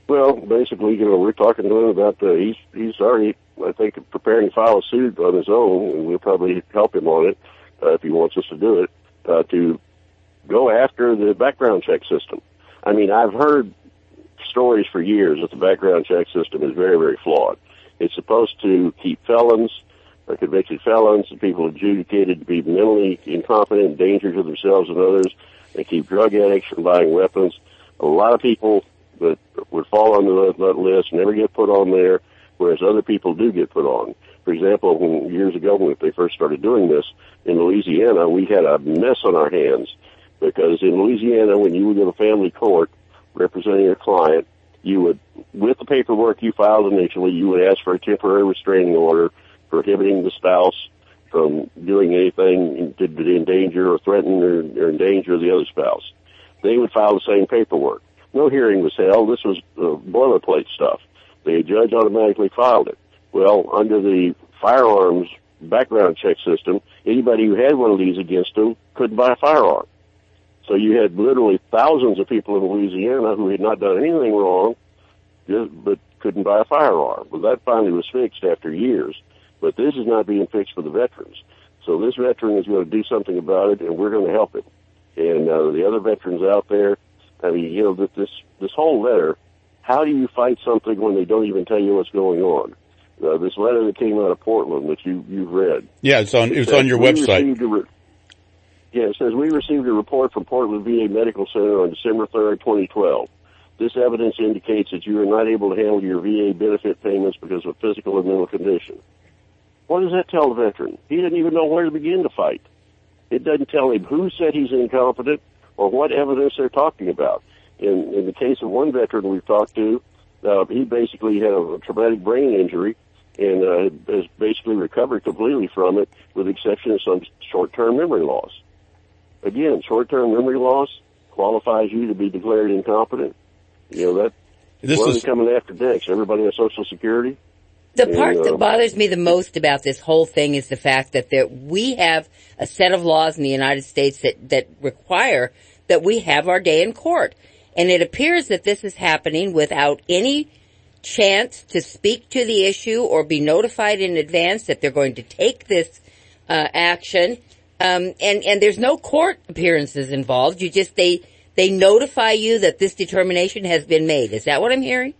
Well, basically, we're talking to him about he's already, I think, preparing to file a suit on his own, and we'll probably help him on it if he wants us to do it, to go after the background check system. I mean, I've heard stories for years that the background check system is very, very flawed. It's supposed to keep felons, convicted felons, and people adjudicated to be mentally incompetent, danger to themselves and others, and keep drug addicts from buying weapons. A lot of people that would fall on that list never get put on there, whereas other people do get put on. For example, years ago when they first started doing this, in Louisiana, we had a mess on our hands, because in Louisiana, when you would go to family court representing your client, you would, with the paperwork you filed initially, you would ask for a temporary restraining order prohibiting the spouse from doing anything to endanger or threaten or endanger the other spouse. They would file the same paperwork. No hearing was held. This was boilerplate stuff. The judge automatically filed it. Well, under the firearms background check system, anybody who had one of these against them couldn't buy a firearm. So you had literally thousands of people in Louisiana who had not done anything wrong, but couldn't buy a firearm. Well, that finally was fixed after years. But this is not being fixed for the veterans. So this veteran is going to do something about it, and we're going to help him. And the other veterans out there, I mean, this whole letter, how do you fight something when they don't even tell you what's going on? This letter that came out of Portland that you've read. Yeah, it's on your website. It says, we received a report from Portland VA Medical Center on December 3rd, 2012. This evidence indicates that you are not able to handle your VA benefit payments because of physical and mental condition. What does that tell the veteran? He didn't even know where to begin to fight. It doesn't tell him who said he's incompetent or what evidence they're talking about. In the case of one veteran we've talked to, he basically had a traumatic brain injury and has basically recovered completely from it, with the exception of some short-term memory loss. Again, short-term memory loss qualifies you to be declared incompetent. What are they coming after next? Everybody on Social Security? The part that bothers me the most about this whole thing is the fact that we have a set of laws in the United States that require that we have our day in court. And it appears that this is happening without any chance to speak to the issue or be notified in advance that they're going to take this action. And there's no court appearances involved. They notify you that this determination has been made. Is that what I'm hearing?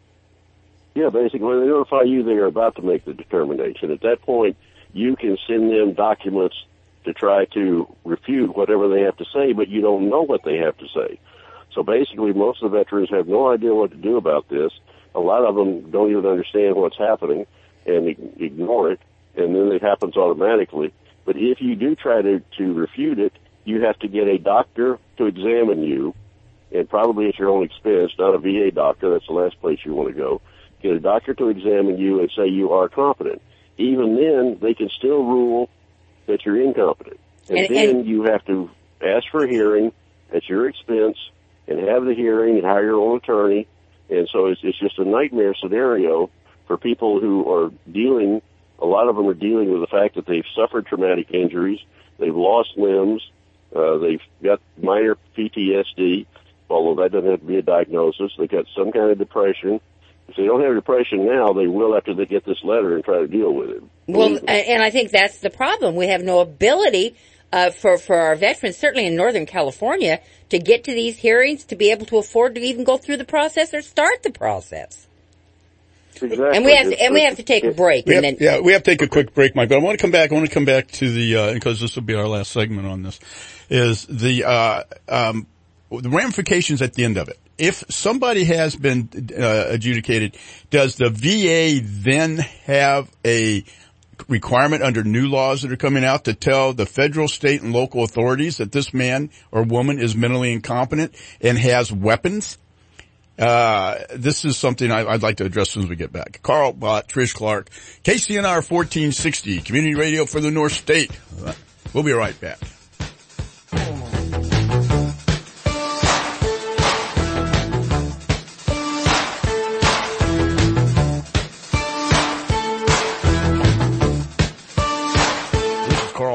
Yeah, basically, they notify you they are about to make the determination. At that point, you can send them documents to try to refute whatever they have to say, but you don't know what they have to say. So basically, most of the veterans have no idea what to do about this. A lot of them don't even understand what's happening and ignore it, and then it happens automatically. But if you do try to refute it, you have to get a doctor to examine you, and probably at your own expense, not a VA doctor. That's the last place you want to go. Get a doctor to examine you and say you are competent. Even then, they can still rule that you're incompetent. And then you have to ask for a hearing at your expense and have the hearing and hire your own attorney. And so it's just a nightmare scenario for people who are dealing, a lot of them are dealing with the fact that they've suffered traumatic injuries, they've lost limbs, they've got minor PTSD, although that doesn't have to be a diagnosis. They've got some kind of depression. If they don't have depression now, they will after they get this letter and try to deal with it. Well, and I think that's the problem. We have no ability for our veterans, certainly in Northern California, to get to these hearings, to be able to afford to even go through the process or start the process. Exactly. And we have to take a break. We have to take a quick break, Mike. But I want to come back to the because this will be our last segment on this. Is the ramifications at the end of it? If somebody has been adjudicated, does the VA then have a requirement under new laws that are coming out to tell the federal, state, and local authorities that this man or woman is mentally incompetent and has weapons? This is something I'd like to address as soon as we get back. Carl Bott, Trish Clark, KCNR 1460, Community Radio for the North State. We'll be right back.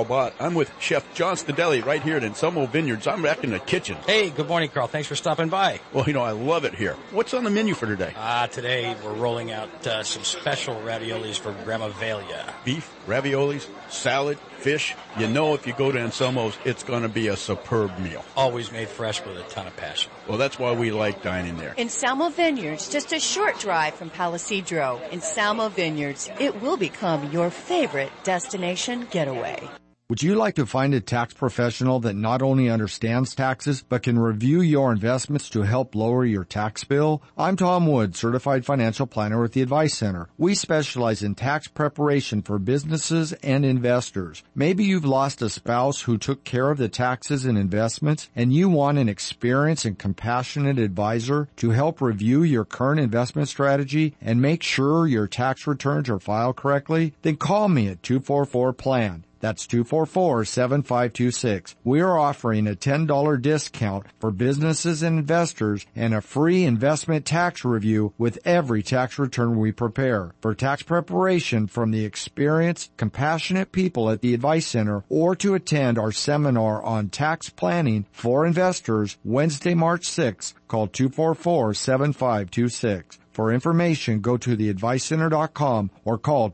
Bott. I'm with Chef John Stadelli right here at Anselmo Vineyards. I'm back in the kitchen. Hey, good morning, Carl. Thanks for stopping by. Well, I love it here. What's on the menu for today? Today we're rolling out some special raviolis for Grandma Velia. Beef, raviolis, salad, fish. If you go to Anselmo's, it's going to be a superb meal. Always made fresh with a ton of passion. Well, that's why we like dining there. Anselmo Vineyards, just a short drive from Palisadro. Anselmo Vineyards, it will become your favorite destination getaway. Would you like to find a tax professional that not only understands taxes, but can review your investments to help lower your tax bill? I'm Tom Wood, Certified Financial Planner with the Advice Center. We specialize in tax preparation for businesses and investors. Maybe you've lost a spouse who took care of the taxes and investments, and you want an experienced and compassionate advisor to help review your current investment strategy and make sure your tax returns are filed correctly? Then call me at 244-PLAN. That's 244-7526. We are offering a $10 discount for businesses and investors and a free investment tax review with every tax return we prepare. For tax preparation from the experienced, compassionate people at the Advice Center, or to attend our seminar on tax planning for investors Wednesday, March 6th, call 244-7526. For information, go to theadvicecenter.com or call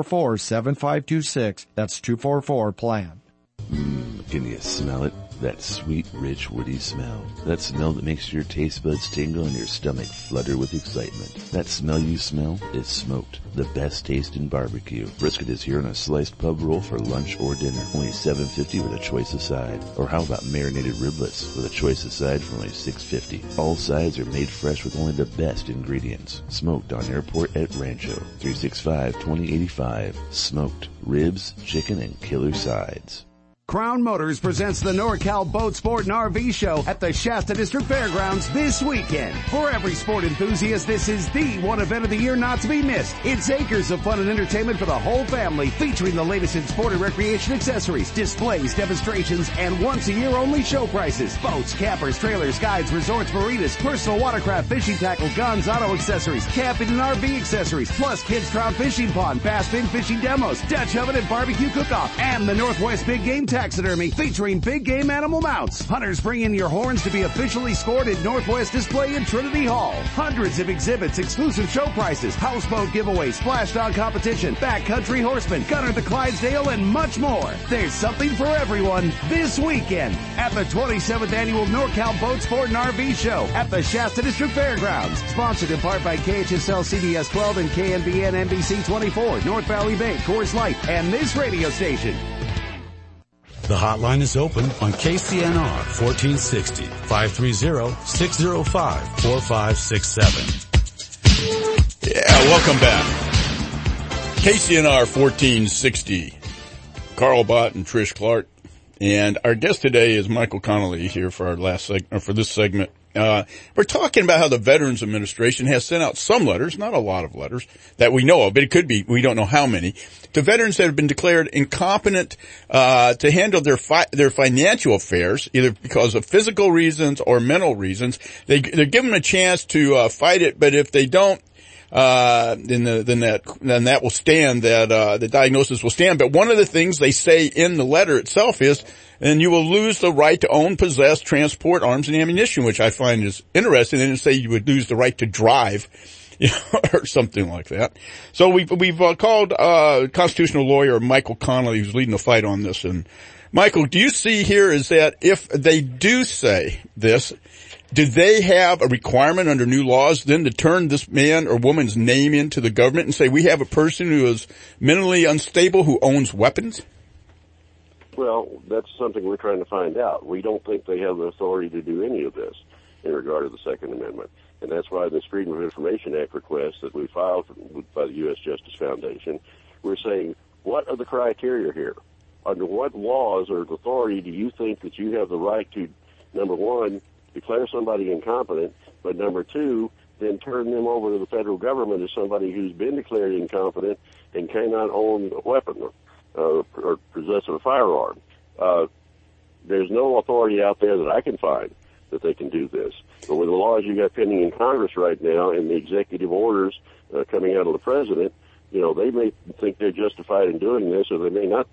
244-7526. That's 244-PLAN. Can you smell it? That sweet, rich, woody smell. That smell that makes your taste buds tingle and your stomach flutter with excitement. That smell you smell is smoked. The best taste in barbecue. Brisket is here on a sliced pub roll for lunch or dinner. Only $7.50 with a choice of side. Or how about marinated riblets with a choice of side for only $6.50. All sides are made fresh with only the best ingredients. Smoked on Airport at Rancho. 365-2085. Smoked. Ribs, chicken, and killer sides. Crown Motors presents the NorCal Boat Sport and RV Show at the Shasta District Fairgrounds this weekend. For every sport enthusiast, this is the one event of the year not to be missed. It's acres of fun and entertainment for the whole family, featuring the latest in sport and recreation accessories, displays, demonstrations, and once-a-year-only show prices. Boats, campers, trailers, guides, resorts, marinas, personal watercraft, fishing tackle, guns, auto accessories, camping and RV accessories, plus kids' trout fishing pond, bass fin fishing demos, Dutch oven and barbecue cook-off, and the Northwest Big Game Taxidermy featuring big game animal mounts. Hunters, bring in your horns to be officially scored at Northwest Display in Trinity Hall. Hundreds of exhibits, exclusive show prices, houseboat giveaways, splashdown competition, backcountry horsemen, Gunner the Clydesdale, and much more. There's something for everyone this weekend at the 27th Annual NorCal Boat Sport and RV Show at the Shasta District Fairgrounds. Sponsored in part by KHSL CBS 12 and KNBN NBC 24, North Valley Bank, Coors Light, and this radio station. The hotline is open on KCNR 1460 530-605-4567. Yeah, welcome back. KCNR 1460. Carl Bott and Trish Clark. And our guest today is Michael Connolly here for our for this segment. We're talking about how the Veterans Administration has sent out some letters, not a lot of letters that we know of, but it could be, we don't know how many, to veterans that have been declared incompetent, to handle their financial affairs, either because of physical reasons or mental reasons. They're given a chance to, fight it, but if they don't, then that will stand, the diagnosis will stand. But one of the things they say in the letter itself is, and you will lose the right to own, possess, transport arms and ammunition, which I find is interesting. They didn't say you would lose the right to drive, or something like that. So we've called, constitutional lawyer Michael Connolly, who's leading the fight on this. And Michael, do you see here is that if they do say this, do they have a requirement under new laws then to turn this man or woman's name into the government and say, we have a person who is mentally unstable who owns weapons? Well, that's something we're trying to find out. We don't think they have the authority to do any of this in regard to the Second Amendment. And that's why this Freedom of Information Act request that we filed by the U.S. Justice Foundation, we're saying, what are the criteria here? Under what laws or authority do you think that you have the right to, number one, declare somebody incompetent, but number two, then turn them over to the federal government as somebody who's been declared incompetent and cannot own a weapon or possess a firearm? There's no authority out there that I can find that they can do this. But with the laws you got pending in Congress right now and the executive orders coming out of the president, they may think they're justified in doing this, or they may not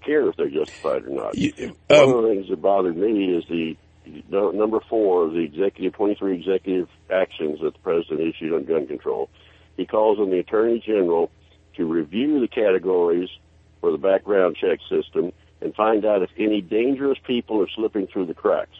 care if they're justified or not. One of the things that bothered me is the number 4 of the 23 executive actions that the president issued on gun control. He calls on the Attorney General to review the categories for the background check system and find out if any dangerous people are slipping through the cracks.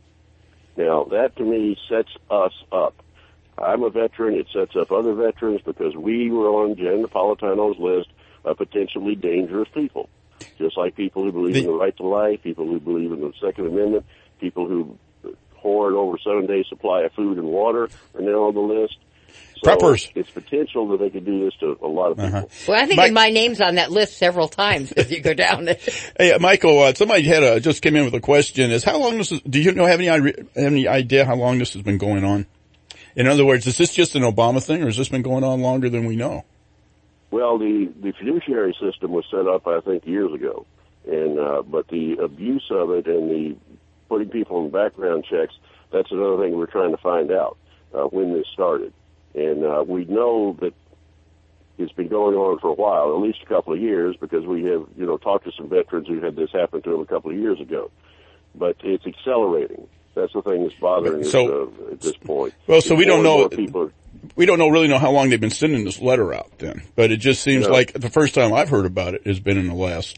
Now, that to me sets us up. I'm a veteran. It sets up other veterans because we were on Jen Napolitano's list of potentially dangerous people. Just like people who believe in the right to life, people who believe in the Second Amendment, people who hoard over 7-day supply of food and water are now on the list. So preppers. It's potential that they could do this to a lot of people. Well, I think my name's on that list several times if you go down there. Hey, Michael, somebody just came in with a question. Is how long this is? Do you have any idea how long this has been going on? In other words, is this just an Obama thing, or has this been going on longer than we know? Well, the fiduciary system was set up, I think, years ago, and but the abuse of it and the putting people in background checks, that's another thing we're trying to find out when this started. And we know that it's been going on for a while, at least a couple of years, because we have, talked to some veterans who had this happen to them a couple of years ago. But it's accelerating. That's the thing that's bothering us at this point. Well, so we don't know. We don't really know how long they've been sending this letter out then. But it just seems like the first time I've heard about it has been in the last,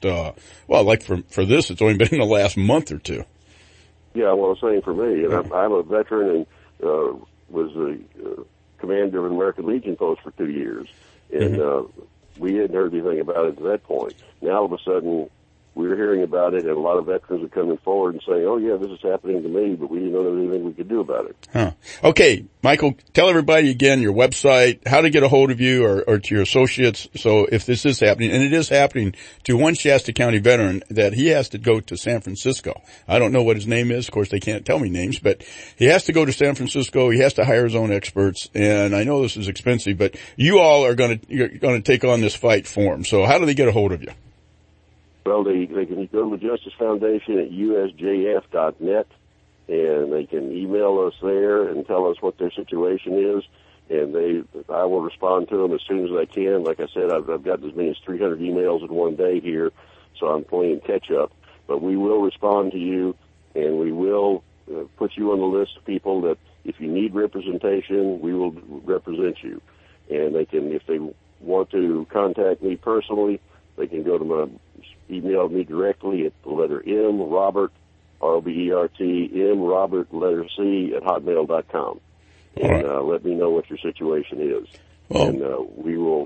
for this, it's only been in the last month or two. Yeah, well, I'm saying for me, and I'm a veteran and was the commander of an American Legion post for 2 years. And we hadn't heard anything about it at that point. Now, all of a sudden, we're hearing about it, and a lot of veterans are coming forward and saying, oh, yeah, this is happening to me, but we didn't know there was anything we could do about it. Huh. Okay, Michael, tell everybody again your website, how to get a hold of you or to your associates. So if this is happening, and it is happening to one Shasta County veteran, that he has to go to San Francisco. I don't know what his name is. Of course, they can't tell me names, but he has to go to San Francisco. He has to hire his own experts, and I know this is expensive, but you all are going to take on this fight for him. So how do they get a hold of you? Well, they can go to the Justice Foundation at usjf.net, and they can email us there and tell us what their situation is, and I will respond to them as soon as I can. Like I said, I've got as many as 300 emails in one day here, so I'm playing catch-up. But we will respond to you, and we will put you on the list of people that if you need representation, we will represent you. And they can, if they want to contact me personally, they can go to my email me directly at the letter M, Robert, R-O-B-E-R-T, M, Robert, letter C, at hotmail.com. And let me know what your situation is. And we will,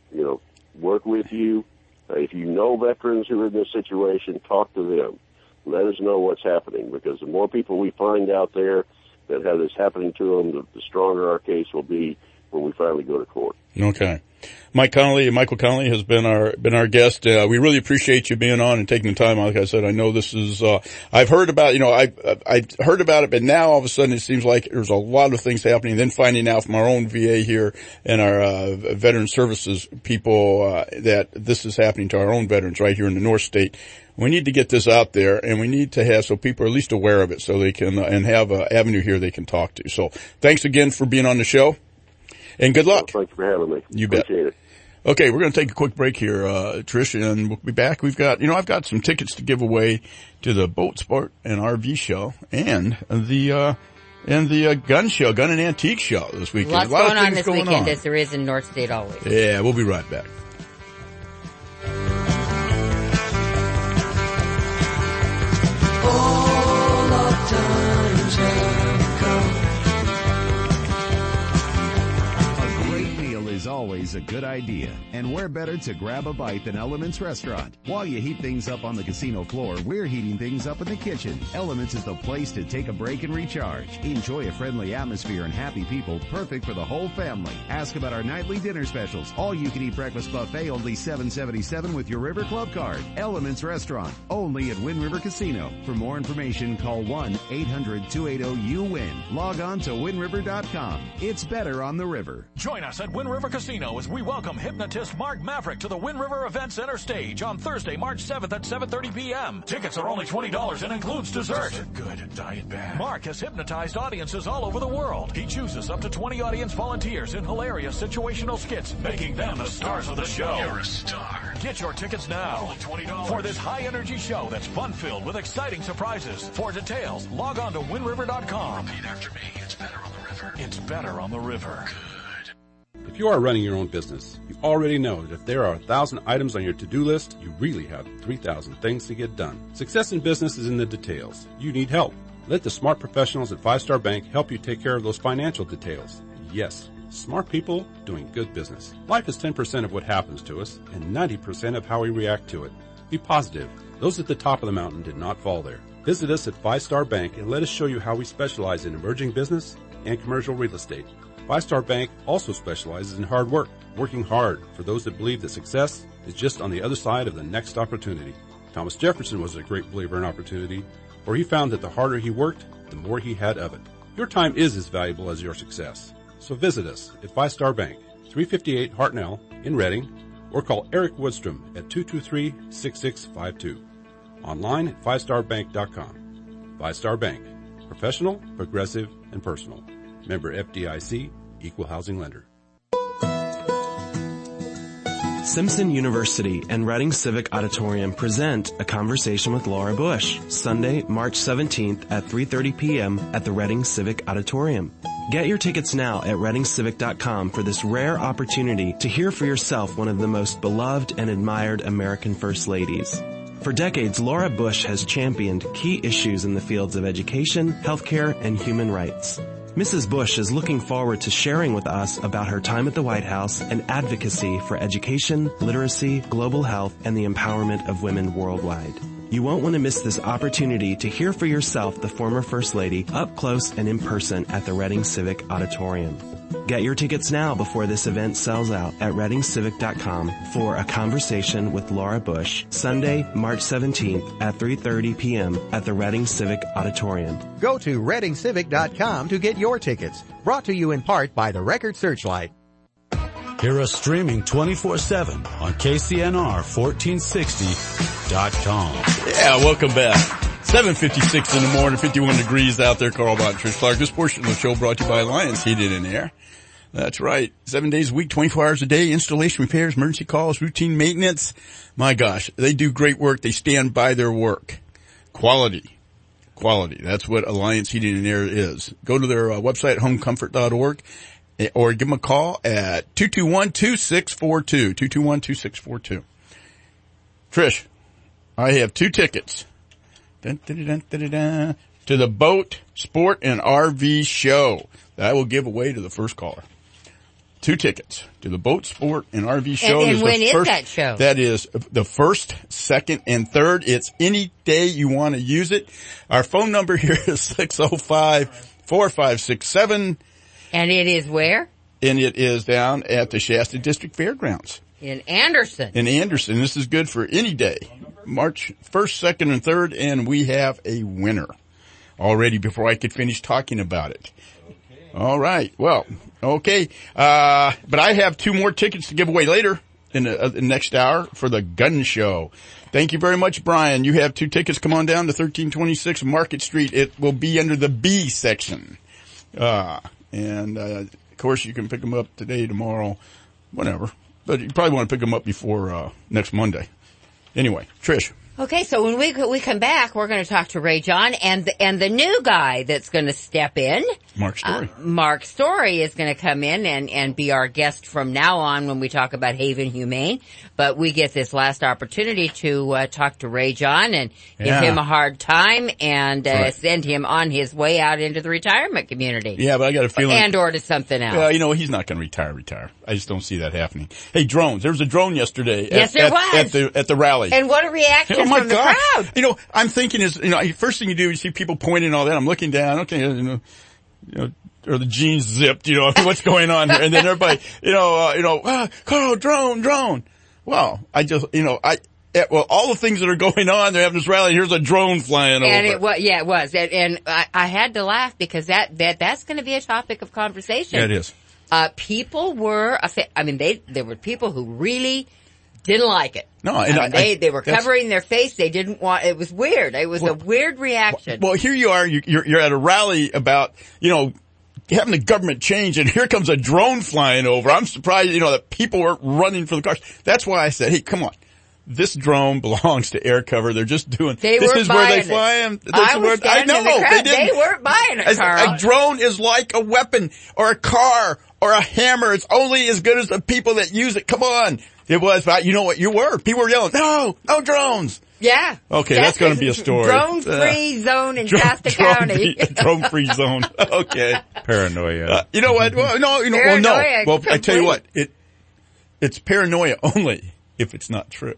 work with you. If you know veterans who are in this situation, talk to them. Let us know what's happening, because the more people we find out there that have this happening to them, the stronger our case will be when we finally go to court. Okay. Michael Connolly has been our guest. We really appreciate you being on and taking the time. Like I said, I know this is, I've heard about, I've heard about it, but now all of a sudden it seems like there's a lot of things happening. Then finding out from our own VA here and our, veteran services people, that this is happening to our own veterans right here in the North State. We need to get this out there, and we need to have, so people are at least aware of it, so they can, and have an avenue here they can talk to. So thanks again for being on the show. And good luck. Well, thanks for having me. You bet. Appreciate it. Okay, we're going to take a quick break here, Trish, and we'll be back. We've got, I've got some tickets to give away to the Boat Sport and RV show and the gun show, gun and antique show this weekend. Lots going on this weekend, as there is in North State always. Yeah, we'll be right back. All of times have come. Is always a good idea, and where better to grab a bite than Elements Restaurant? While you heat things up on the casino floor, we're heating things up in the kitchen. Elements is the place to take a break and recharge. Enjoy a friendly atmosphere and happy people, perfect for the whole family. Ask about our nightly dinner specials. All you can eat breakfast buffet, only $7.77 with your River Club card. Elements Restaurant, only at Wind River Casino. For more information, call 1-800-280-UWIN. Log on to WindRiver.com. It's better on the river. Join us at Wind River Casino as we welcome hypnotist Mark Maverick to the Wind River Event Center stage on Thursday, March 7th at 7:30 p.m. Tickets are only $20 and includes dessert. Good diet bag. Mark has hypnotized audiences all over the world. He chooses up to 20 audience volunteers in hilarious situational skits, making them the stars of the show. You're a star. Get your tickets now. Only $20 for this high-energy show that's fun-filled with exciting surprises. For details, log on to winriver.com. Repeat after me. It's better on the river. It's better on the river. If you are running your own business, you already know that if there are 1,000 items on your to-do list, you really have 3,000 things to get done. Success in business is in the details. You need help. Let the smart professionals at 5 Star Bank help you take care of those financial details. Yes, smart people doing good business. Life is 10% of what happens to us and 90% of how we react to it. Be positive. Those at the top of the mountain did not fall there. Visit us at 5 Star Bank and let us show you how we specialize in emerging business and commercial real estate. 5 Star Bank also specializes in hard work, working hard for those that believe that success is just on the other side of the next opportunity. Thomas Jefferson was a great believer in opportunity, for he found that the harder he worked, the more he had of it. Your time is as valuable as your success. So visit us at 5 Star Bank, 358 Hartnell in Reading, or call Eric Woodstrom at 223-6652. Online at 5starbank.com. 5 Star Bank. Professional, progressive, and personal. Member FDIC, Equal Housing Lender. Simpson University and Reading Civic Auditorium present A Conversation with Laura Bush, Sunday, March 17th at 3:30 p.m. at the Reading Civic Auditorium. Get your tickets now at readingcivic.com for this rare opportunity to hear for yourself one of the most beloved and admired American First Ladies. For decades, Laura Bush has championed key issues in the fields of education, healthcare, and human rights. Mrs. Bush is looking forward to sharing with us about her time at the White House and advocacy for education, literacy, global health, and the empowerment of women worldwide. You won't want to miss this opportunity to hear for yourself the former First Lady up close and in person at the Reading Civic Auditorium. Get your tickets now before this event sells out at readingcivic.com for A Conversation with Laura Bush, Sunday, March 17th at 3:30 p.m. at the Reading Civic Auditorium. Go to readingcivic.com to get your tickets. Brought to you in part by the Record Searchlight. Hear us streaming 24/7 on KCNR1460.com. Yeah, welcome back. 7:56 in the morning, 51 degrees out there. Carl Bott and Trish Clark. This portion of the show brought to you by Alliance Heating and Air. That's right. 7 days a week, 24 hours a day, installation, repairs, emergency calls, routine maintenance. My gosh, they do great work. They stand by their work. Quality. That's what Alliance Heating and Air is. Go to their website, homecomfort.org, or give them a call at 221-2642. 221-2642. Trish, I have 2 tickets. Dun, dun, dun, dun, dun, dun, to the Boat, Sport, and RV Show that I will give away to the first caller. 2 tickets to the Boat, Sport, and RV Show. And when is that show? That is the 1st, 2nd, and 3rd. It's any day you want to use it. Our phone number here is 605-4567. And it is where? And it is down at the Shasta District Fairgrounds. In Anderson. This is good for any day. March 1st, 2nd, and 3rd, and we have a winner already before I could finish talking about it. All right. Well, okay. But I have 2 more tickets to give away later in the next hour for the gun show. Thank you very much, Brian. You have 2 tickets. Come on down to 1326 Market Street. It will be under the B section. Of course, you can pick them up today, tomorrow, whatever. But you probably want to pick them up before next Monday. Anyway, Trish. Okay, so when we come back, we're going to talk to Ray John and the new guy that's going to step in. Mark Story. Mark Story is going to come in and be our guest from now on when we talk about Haven Humane. But we get this last opportunity to talk to Ray John and give him a hard time and send him on his way out into the retirement community. Yeah, but I got a feeling. And or to something else. Well, he's not going to retire. I just don't see that happening. Hey, drones. There was a drone yesterday. Yes, there was. At the rally. And what a reaction from the crowd. I'm thinking is, first thing you do, you see people pointing and all that. I'm looking down. Okay, or the jeans zipped, what's going on here? And then everybody, Carl, drone. Well, all the things that are going on, they're having this rally, here's a drone flying over. And it was. And I had to laugh because that's going to be a topic of conversation. Yeah, it is. People were, there were people who really didn't like it. No, they were covering their face. They didn't want, it was weird. It was a weird reaction. Well, here you are, you're at a rally about, having the government change, and here comes a drone flying over. I'm surprised, that people weren't running for the cars. That's why I said, hey, come on. this drone belongs to Air Cover. They're just doing, this is where they fly them. I know. They weren't buying it, Carl. A drone is like a weapon or a car or a hammer. It's only as good as the people that use it. Come on. It was, you know what you were? People were yelling, no drones. Yeah. Okay, that's going to be a story. Drone-free zone in Shasta County. Drone-free zone. Okay. Paranoia. You know what? Well, no. Well, I tell you what. It's paranoia only if it's not true.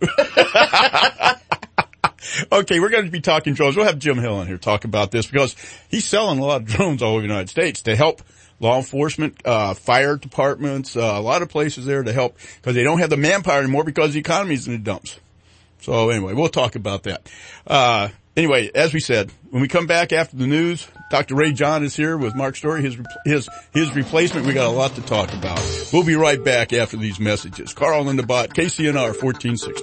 Okay, we're going to be talking drones. We'll have Jim Hill on here talk about this because he's selling a lot of drones all over the United States to help law enforcement, fire departments, a lot of places there to help because they don't have the manpower anymore because the economy's in the dumps. So anyway, we'll talk about that. Anyway, as we said, when we come back after the news, Dr. Ray John is here with Mark Story, his replacement. We got a lot to talk about. We'll be right back after these messages. Carl and the Bot, KCNR 1460.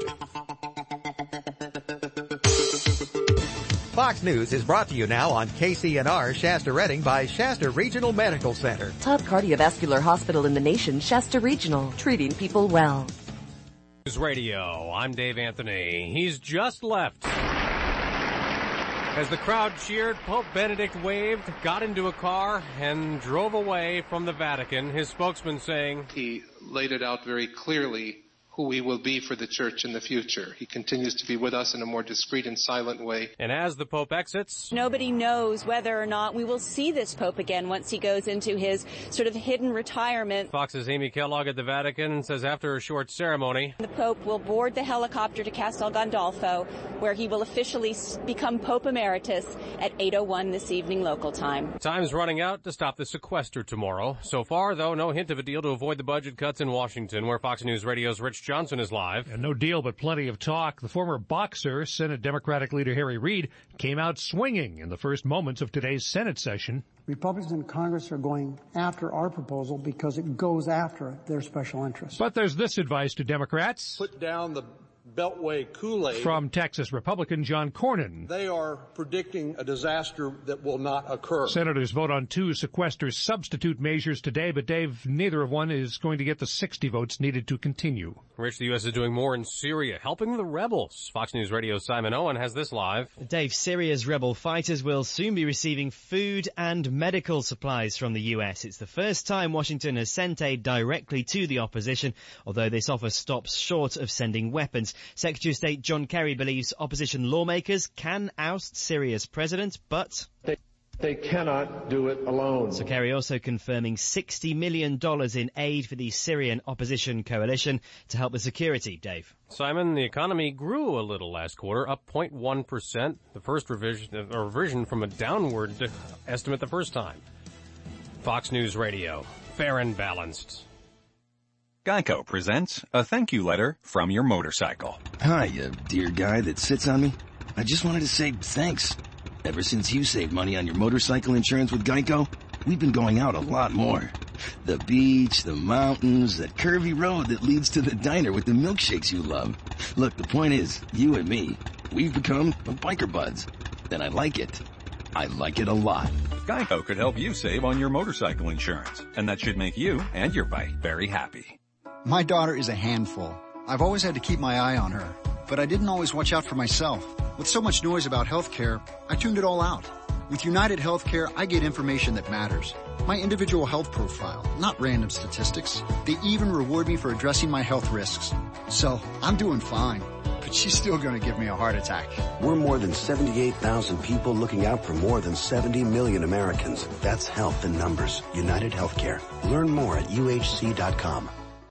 Fox News is brought to you now on KCNR Shasta Redding by Shasta Regional Medical Center. Top cardiovascular hospital in the nation, Shasta Regional, treating people well. News Radio, I'm Dave Anthony. He's just left. As the crowd cheered, Pope Benedict waved, got into a car, and drove away from the Vatican, his spokesman saying, he laid it out very clearly who he will be for the church in the future. He continues to be with us in a more discreet and silent way. And as the Pope exits, nobody knows whether or not we will see this Pope again once he goes into his sort of hidden retirement. Fox's Amy Kellogg at the Vatican says after a short ceremony, the Pope will board the helicopter to Castel Gandolfo, where he will officially become Pope Emeritus at 8:01 this evening local time. Time's running out to stop the sequester tomorrow. So far, though, no hint of a deal to avoid the budget cuts in Washington, where Fox News Radio's Rich Johnson is live. And no deal, but plenty of talk. The former boxer, Senate Democratic leader Harry Reid, came out swinging in the first moments of today's Senate session. Republicans in Congress are going after our proposal because it goes after their special interests. But there's this advice to Democrats. Put down the Beltway Kool-Aid. From Texas Republican John Cornyn. They are predicting a disaster that will not occur. Senators vote on two sequester substitute measures today, but Dave, neither of one is going to get the 60 votes needed to continue. Rich, the U.S. is doing more in Syria, helping the rebels. Fox News Radio's Simon Owen has this live. Dave, Syria's rebel fighters will soon be receiving food and medical supplies from the U.S. It's the first time Washington has sent aid directly to the opposition, although this offer stops short of sending weapons. Secretary of State John Kerry believes opposition lawmakers can oust Syria's president, but they cannot do it alone. So Kerry also confirming $60 million in aid for the Syrian opposition coalition to help with security. Dave. Simon, the economy grew a little last quarter, up 0.1%. The first revision from a downward estimate the first time. Fox News Radio, fair and balanced. Geico presents a thank you letter from your motorcycle. Hi, dear guy that sits on me. I just wanted to say thanks. Ever since you saved money on your motorcycle insurance with Geico, we've been going out a lot more. The beach, the mountains, that curvy road that leads to the diner with the milkshakes you love. Look, the point is, you and me, we've become biker buds. And I like it. I like it a lot. Geico could help you save on your motorcycle insurance, and that should make you and your bike very happy. My daughter is a handful. I've always had to keep my eye on her, but I didn't always watch out for myself. With so much noise about healthcare, I tuned it all out. With United Healthcare, I get information that matters. My individual health profile, not random statistics. They even reward me for addressing my health risks. So, I'm doing fine, but she's still gonna give me a heart attack. We're more than 78,000 people looking out for more than 70 million Americans. That's health in numbers. United Healthcare. Learn more at uhc.com.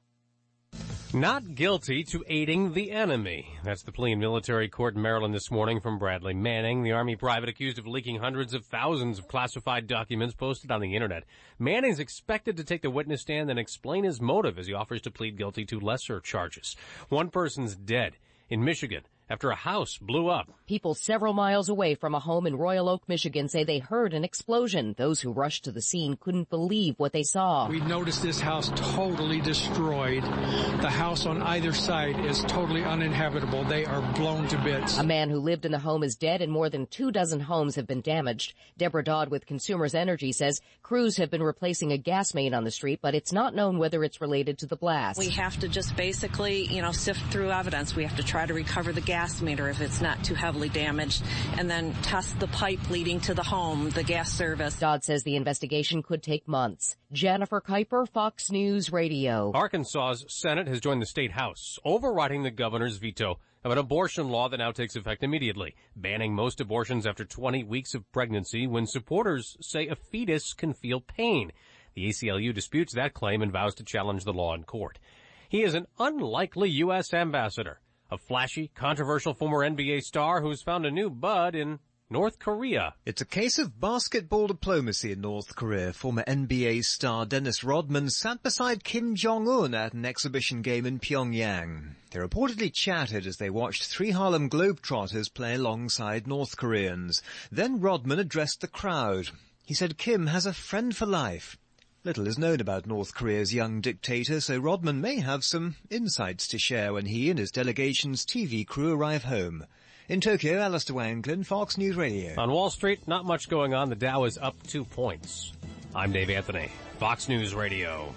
Not guilty to aiding the enemy. That's the plea in military court in Maryland this morning from Bradley Manning, the Army private accused of leaking hundreds of thousands of classified documents posted on the Internet. Manning's expected to take the witness stand and explain his motive as he offers to plead guilty to lesser charges. One person's dead. In Michigan, after a house blew up. People several miles away from a home in Royal Oak, Michigan say they heard an explosion. Those who rushed to the scene couldn't believe what they saw. We noticed this house totally destroyed. The house on either side is totally uninhabitable. They are blown to bits. A man who lived in the home is dead and more than 24 homes have been damaged. Deborah Dodd with Consumers Energy says crews have been replacing a gas main on the street, but it's not known whether it's related to the blast. We have to just basically, sift through evidence. We have to try to recover the gas meter if it's not too heavily damaged, and then test the pipe leading to the home, the gas service. Dodd says the investigation could take months. Jennifer Kuiper, Fox News Radio. Arkansas's Senate has joined the state House, overriding the governor's veto of an abortion law that now takes effect immediately, banning most abortions after 20 weeks of pregnancy when supporters say a fetus can feel pain. The ACLU disputes that claim and vows to challenge the law in court. He is an unlikely U.S. ambassador, a flashy, controversial former NBA star who's found a new bud in North Korea. It's a case of basketball diplomacy in North Korea. Former NBA star Dennis Rodman sat beside Kim Jong-un at an exhibition game in Pyongyang. They reportedly chatted as they watched 3 Harlem Globetrotters play alongside North Koreans. Then Rodman addressed the crowd. He said Kim has a friend for life. Little is known about North Korea's young dictator, so Rodman may have some insights to share when he and his delegation's TV crew arrive home. In Tokyo, Alistair Wanglin, Fox News Radio. On Wall Street, not much going on. The Dow is up 2 points. I'm Dave Anthony, Fox News Radio.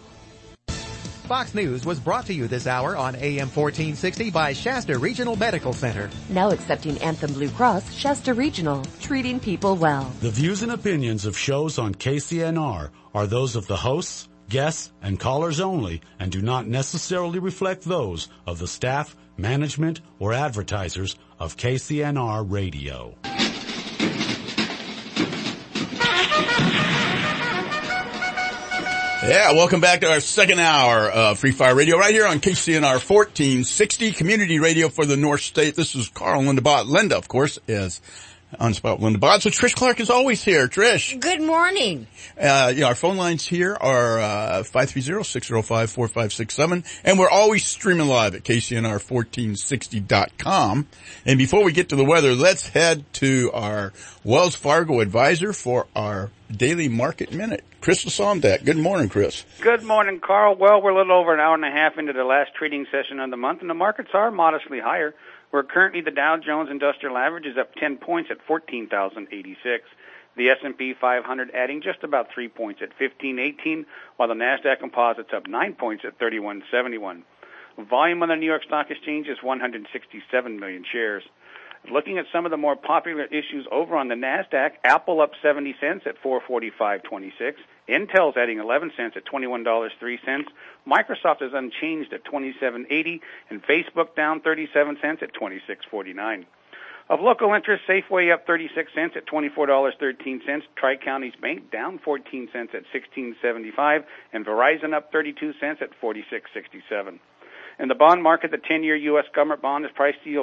Fox News was brought to you this hour on AM 1460 by Shasta Regional Medical Center. Now accepting Anthem Blue Cross, Shasta Regional, treating people well. The views and opinions of shows on KCNR are those of the hosts, guests, and callers only and do not necessarily reflect those of the staff, management, or advertisers of KCNR Radio. Yeah, welcome back to our second hour of Free Fire Radio right here on KCNR 1460, community radio for the North State. This is Carl Linda, of course, is on spot Linda Bott. So Trish Clark is always here. Trish. Good morning. Our phone lines here are 530-605-4567, and we're always streaming live at KCNR1460.com. And before we get to the weather, let's head to our Wells Fargo advisor for our Daily Market Minute, Chris Lasondak. Good morning, Chris. Good morning, Carl. Well, we're a little over an hour and a half into the last trading session of the month, and the markets are modestly higher. Where currently the Dow Jones Industrial Average is up 10 points at 14,086. The S&P 500 adding just about 3 points at 1518, while the NASDAQ Composite's up 9 points at 3171. Volume on the New York Stock Exchange is 167 million shares. Looking at some of the more popular issues over on the NASDAQ, Apple up 70 cents at $445.26. Intel's adding 11 cents at $21.03. Microsoft is unchanged at $27.80, and Facebook down 37 cents at $26.49. Of local interest, Safeway up 36 cents at $24.13. Tri-Counties Bank down 14 cents at $16.75, and Verizon up 32 cents at $46.67. In the bond market, the 10-year U.S. government bond is priced to yield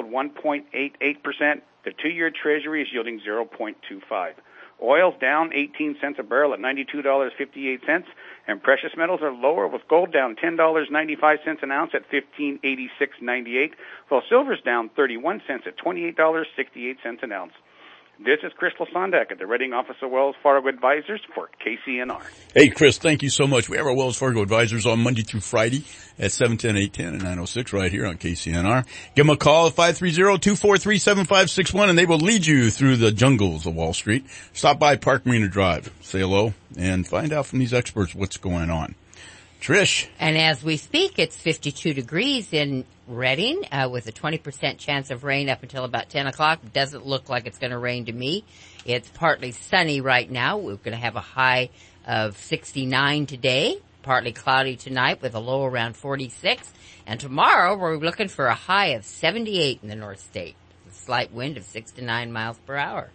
1.88%. The 2-year Treasury is yielding 0.25. Oil's down 18 cents a barrel at $92.58, and precious metals are lower, with gold down $10.95 an ounce at $15.8698, while silver's down 31 cents at $28.68 an ounce. This is Chris Lasondak at the Reading office of Wells Fargo Advisors for KCNR. Hey, Chris, thank you so much. We have our Wells Fargo Advisors on Monday through Friday at 710, 810, and 906 right here on KCNR. Give them a call at 530-243-7561, and they will lead you through the jungles of Wall Street. Stop by Park Marina Drive, say hello, and find out from these experts what's going on. Trish. And as we speak, it's 52 degrees in Reading, with a 20% chance of rain up until about 10 o'clock. Doesn't look like it's going to rain to me. It's partly sunny right now. We're going to have a high of 69 today, partly cloudy tonight with a low around 46. And tomorrow we're looking for a high of 78 in the North State. A slight wind of 6 to 9 miles per hour.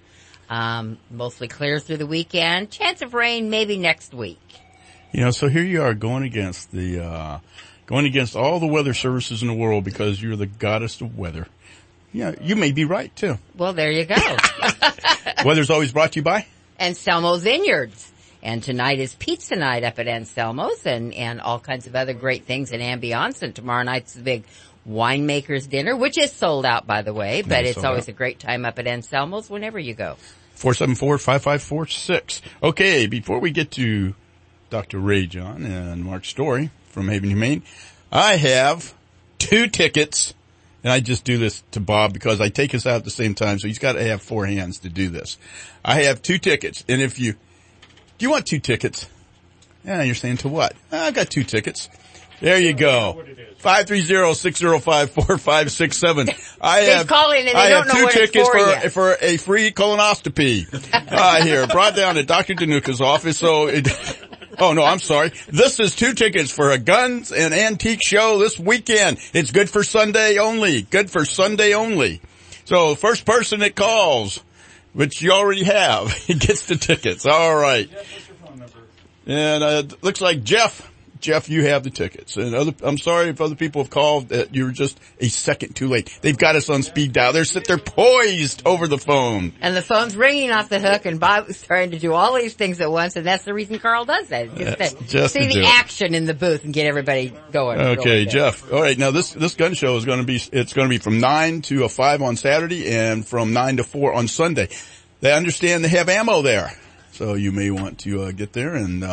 Mostly clear through the weekend. Chance of rain maybe next week. So here you are going against all the weather services in the world because you're the goddess of weather. Yeah, you may be right too. Well, there you go. Weather's always brought to you by Anselmo Vineyards. And tonight is pizza night up at Anselmo's and all kinds of other great things in ambiance. And tomorrow night's the big winemaker's dinner, which is sold out, by the way, but it's always a great time up at Anselmo's whenever you go. 474-5546. Okay, before we get to Dr. Ray John and Mark Story from Haven Humane, I have 2 tickets, and I just do this to Bob because I take us out at the same time, so he's got to have 4 hands to do this. I have 2 tickets, and do you want 2 tickets? Yeah, you're saying to what? I got 2 tickets. There you go. 530-605-4567. They're calling and they don't know what it's for yet. For a free colonoscopy. Here, brought down to Dr. Danuka's office. Oh no, I'm sorry. This is 2 tickets for a guns and antique show this weekend. It's good for Sunday only. Good for Sunday only. So first person that calls, which you already have, he gets the tickets. All right. Jeff, what's your phone number? And it looks like Jeff, you have the tickets. And I'm sorry if other people have called that you were just a second too late. They've got us on speed dial. They're poised over the phone. And the phone's ringing off the hook, and Bob is trying to do all these things at once, and that's the reason Carl does that. Just see the action in the booth and get everybody going. Okay, Jeff. All right, now this gun show is going to be from 9 to 5 on Saturday and from 9 to 4 on Sunday. They understand they have ammo there, so you may want to get there and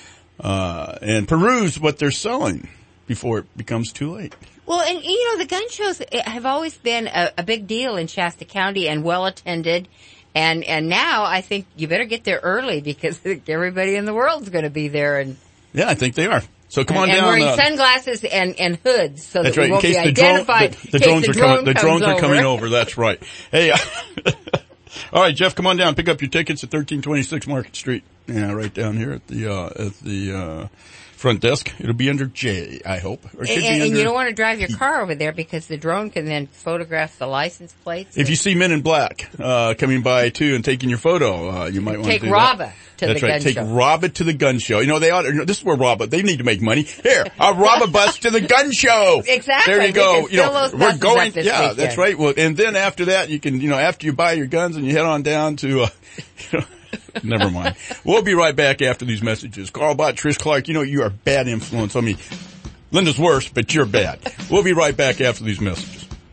peruse what they're selling before it becomes too late. Well, and the gun shows have always been a big deal in Shasta County and well attended. And now I think you better get there early because everybody in the world's going to be there. And yeah, I think they are. So come on down. And wearing sunglasses and hoods so that we won't be identified. The drones are coming over. That's right. Hey, all right, Jeff, come on down. Pick up your tickets at 1326 Market Street. Yeah, right down here at the front desk. It'll be under J, I hope. Or it and you don't want to drive your car over there because the drone can then photograph the license plates. If you see Men in Black coming by too and taking your photo, you might want to do that. That's right. Take Robba to the gun show. They ought to, this is where Robba, they need to make money. Here, a Robba bus to the gun show. Exactly. There you go. We're going, yeah, that's right. Well, and then after that, you can, after you buy your guns and you head on down to, never mind. We'll be right back after these messages. Carl Bott, Trish Clark, you are a bad influence on me. Linda's worse, but you're bad. We'll be right back after these messages.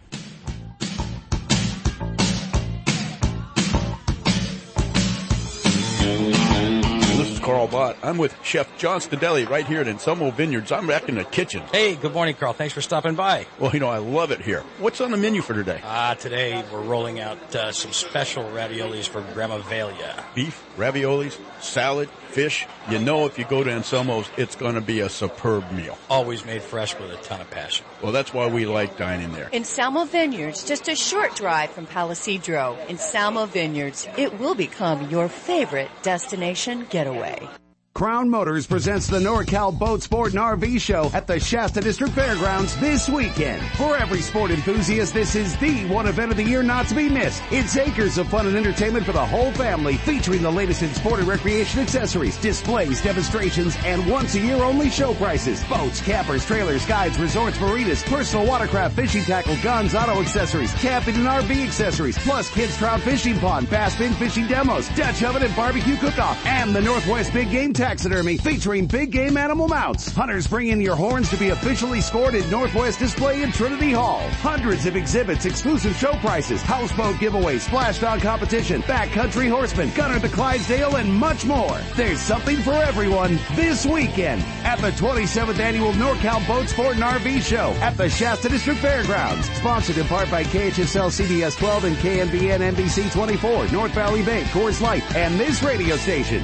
Carl Bott. I'm with Chef John Stadelli right here at Anselmo Vineyards. I'm back in the kitchen. Hey, good morning, Carl. Thanks for stopping by. Well, I love it here. What's on the menu for today? Today we're rolling out some special raviolis for Grandma Velia. Beef, raviolis, salad, fish. If you go to Anselmo's, it's going to be a superb meal. Always made fresh with a ton of passion. Well, that's why we like dining there. Anselmo Vineyards, just a short drive from Palisadro. Anselmo Vineyards, it will become your favorite destination getaway. Crown Motors presents the NorCal Boat Sport and RV Show at the Shasta District Fairgrounds this weekend. For every sport enthusiast, this is the one event of the year not to be missed. It's acres of fun and entertainment for the whole family, featuring the latest in sport and recreation accessories, displays, demonstrations, and once-a-year only show prices. Boats, campers, trailers, guides, resorts, marinas, personal watercraft, fishing tackle, guns, auto accessories, camping and RV accessories, plus kids' trout fishing pond, bass fin fishing demos, Dutch oven and barbecue cook-off, and the Northwest Big Game Taxidermy featuring big game animal mounts. Hunters, bring in your horns to be officially scored at Northwest Display in Trinity Hall. Hundreds of exhibits, exclusive show prices, houseboat giveaways, splash dog competition, backcountry horsemen, Gunner to Clydesdale, and much more. There's something for everyone this weekend at the 27th Annual NorCal Boat Sport and RV Show at the Shasta District Fairgrounds. Sponsored in part by KHSL CBS 12 and KNBN NBC 24, North Valley Bank, Coors Light, and this radio station.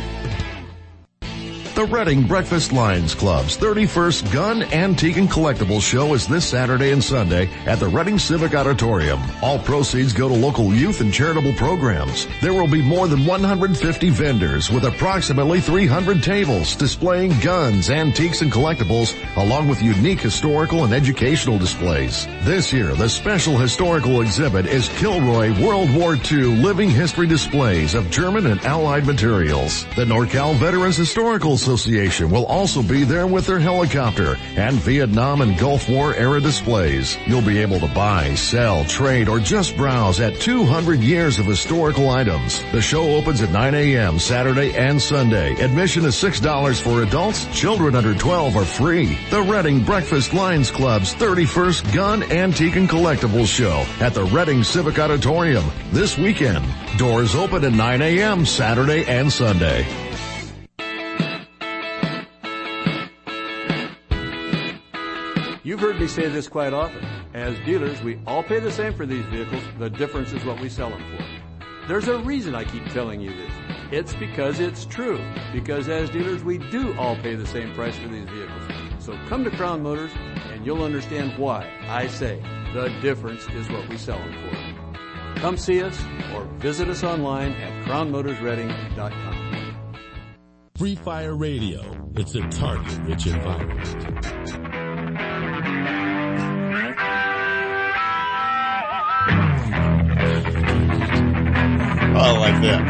The Reading Breakfast Lions Club's 31st Gun, Antique, and Collectibles Show is this Saturday and Sunday at the Reading Civic Auditorium. All proceeds go to local youth and charitable programs. There will be more than 150 vendors with approximately 300 tables displaying guns, antiques, and collectibles, along with unique historical and educational displays. This year, the special historical exhibit is Kilroy World War II Living History Displays of German and Allied materials. The NorCal Veterans Historical Society Association will also be there with their helicopter and Vietnam and Gulf War era displays. You'll be able to buy, sell, trade, or just browse at 200 years of historical items. The show opens at 9 a.m. Saturday and Sunday. Admission is $6 for adults. Children under 12 are free. The Reading Breakfast Lions Club's 31st Gun, Antique, and Collectibles Show at the Reading Civic Auditorium this weekend. Doors open at 9 a.m. Saturday and Sunday. You've heard me say this quite often. As dealers, we all pay the same for these vehicles. The difference is what we sell them for. There's a reason I keep telling you this. It's because it's true. Because as dealers, we do all pay the same price for these vehicles. So come to Crown Motors and you'll understand why I say the difference is what we sell them for. Come see us or visit us online at crownmotorsreading.com. Free Fire Radio. It's a target-rich environment. I like that.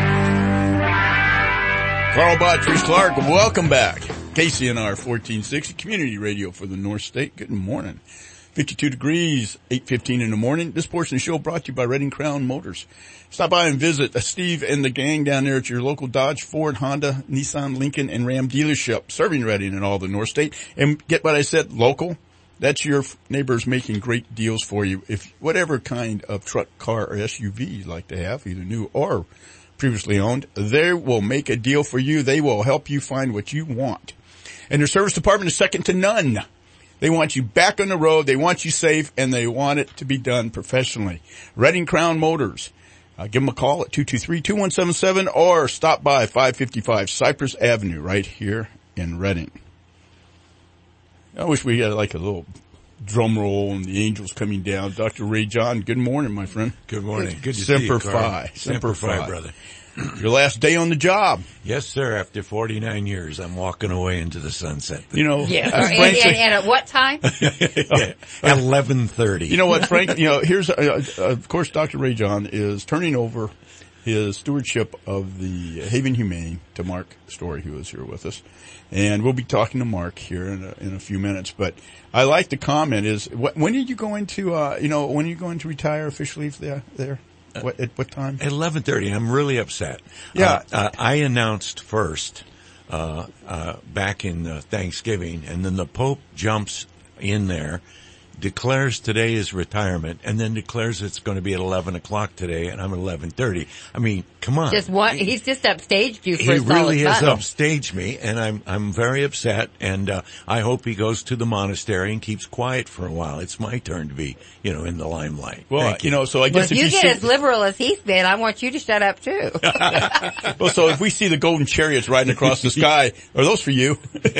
Carl Bottrice Clark, welcome back. KCNR 1460, community radio for the North State. Good morning. 52 degrees, 8:15 in the morning. This portion of the show brought to you by Reading Crown Motors. Stop by and visit Steve and the gang down there at your local Dodge, Ford, Honda, Nissan, Lincoln, and Ram dealership, serving Reading and all the North State. And get what I said, local. That's your neighbors making great deals for you. If whatever kind of truck, car, or SUV you'd like to have, either new or previously owned, they will make a deal for you. They will help you find what you want. And their service department is second to none. They want you back on the road. They want you safe, and they want it to be done professionally. Reading Crown Motors. Give them a call at 223-2177 or stop by 555 Cypress Avenue right here in Reading. I wish we had like a little drum roll and the angels coming down. Dr. Ray John, good morning, my friend. Good morning. Good to see you, Carl. Semper Fi, brother. Your last day on the job. Yes, sir. After 49 years, I'm walking away into the sunset. You know, yeah. And at what time? At 11:30. You know what, Frank? You know, here's of course, Dr. Ray John is turning over his stewardship of the Haven Humane to Mark Story, who is here with us, and we'll be talking to Mark here in a few minutes. But I like the comment is, when are you going to, when are you going to retire officially there? At what time? At 11:30. I'm really upset. Yeah. I announced first, back in Thanksgiving, and then the Pope jumps in there, declares today is retirement, and then declares it's going to be at 11 o'clock today, and I'm at 11:30. I mean, come on. He's just upstaged you for He a solid really has button. upstaged me, and I'm very upset, and I hope he goes to the monastery and keeps quiet for a while. It's my turn to be, in the limelight. Well, so I guess if you get as liberal as he's been, I want you to shut up too. Well, so if we see the golden chariots riding across the sky, are those for you?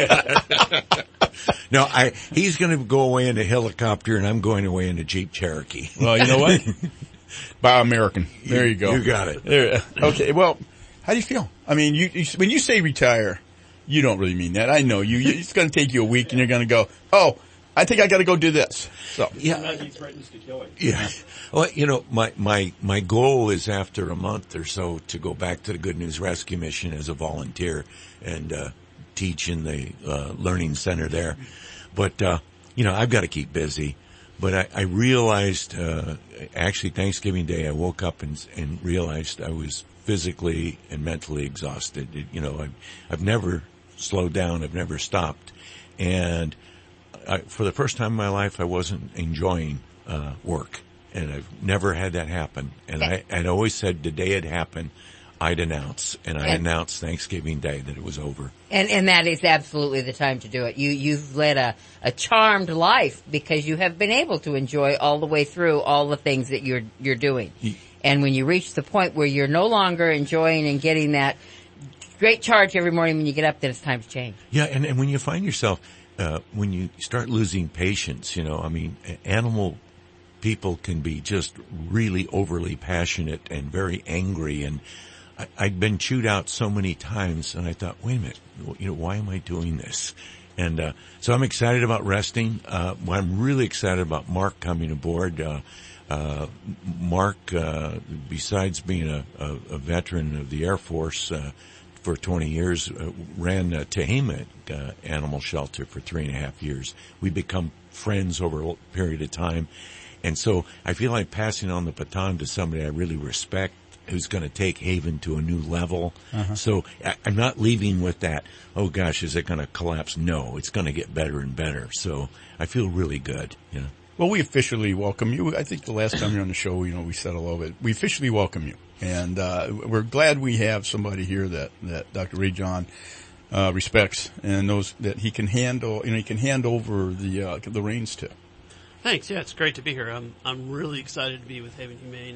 No, he's going to go away in a helicopter, and I'm going away in a Jeep Cherokee. Well, you know what? Buy American. There you go. You got it. There. Okay. Well, how do you feel? I mean, when you say retire, you don't really mean that. I know you. It's going to take you a week, and you're going to go, oh, I think I got to go do this. So yeah, he threatens to kill him. Yeah. Well, my goal is after a month or so to go back to the Good News Rescue Mission as a volunteer and teach in the learning center there. But I've got to keep busy. But I realized actually Thanksgiving Day I woke up and realized I was physically and mentally exhausted. I've never slowed down. I've never stopped. And for the first time in my life, I wasn't enjoying work, and I've never had that happen. And I'd always said the day it happened, I'd announce, and I announced Thanksgiving Day that it was over. And that is absolutely the time to do it. You've led a charmed life because you have been able to enjoy all the way through all the things that you're doing. And when you reach the point where you're no longer enjoying and getting that great charge every morning when you get up, then it's time to change. Yeah, and when you find yourself when you start losing patience, animal people can be just really overly passionate and very angry. And I'd been chewed out so many times, and I thought, wait a minute, why am I doing this? And so I'm excited about resting. I'm really excited about Mark coming aboard. Mark, besides being a veteran of the Air Force, for 20 years, ran Tehama Animal Shelter for 3.5 years. We become friends over a period of time. And so I feel like passing on the baton to somebody I really respect, who's going to take Haven to a new level. So I'm not leaving with that, oh gosh, is it going to collapse? No, it's going to get better and better. So I feel really good, you know. Well, we officially welcome you. I think the last time you were on the show, we said a little bit. We officially welcome you. And we're glad we have somebody here that Dr. Ray John respects and knows that he can handle, he can hand over the reins to. Thanks. Yeah, it's great to be here. I'm really excited to be with Haven Humane,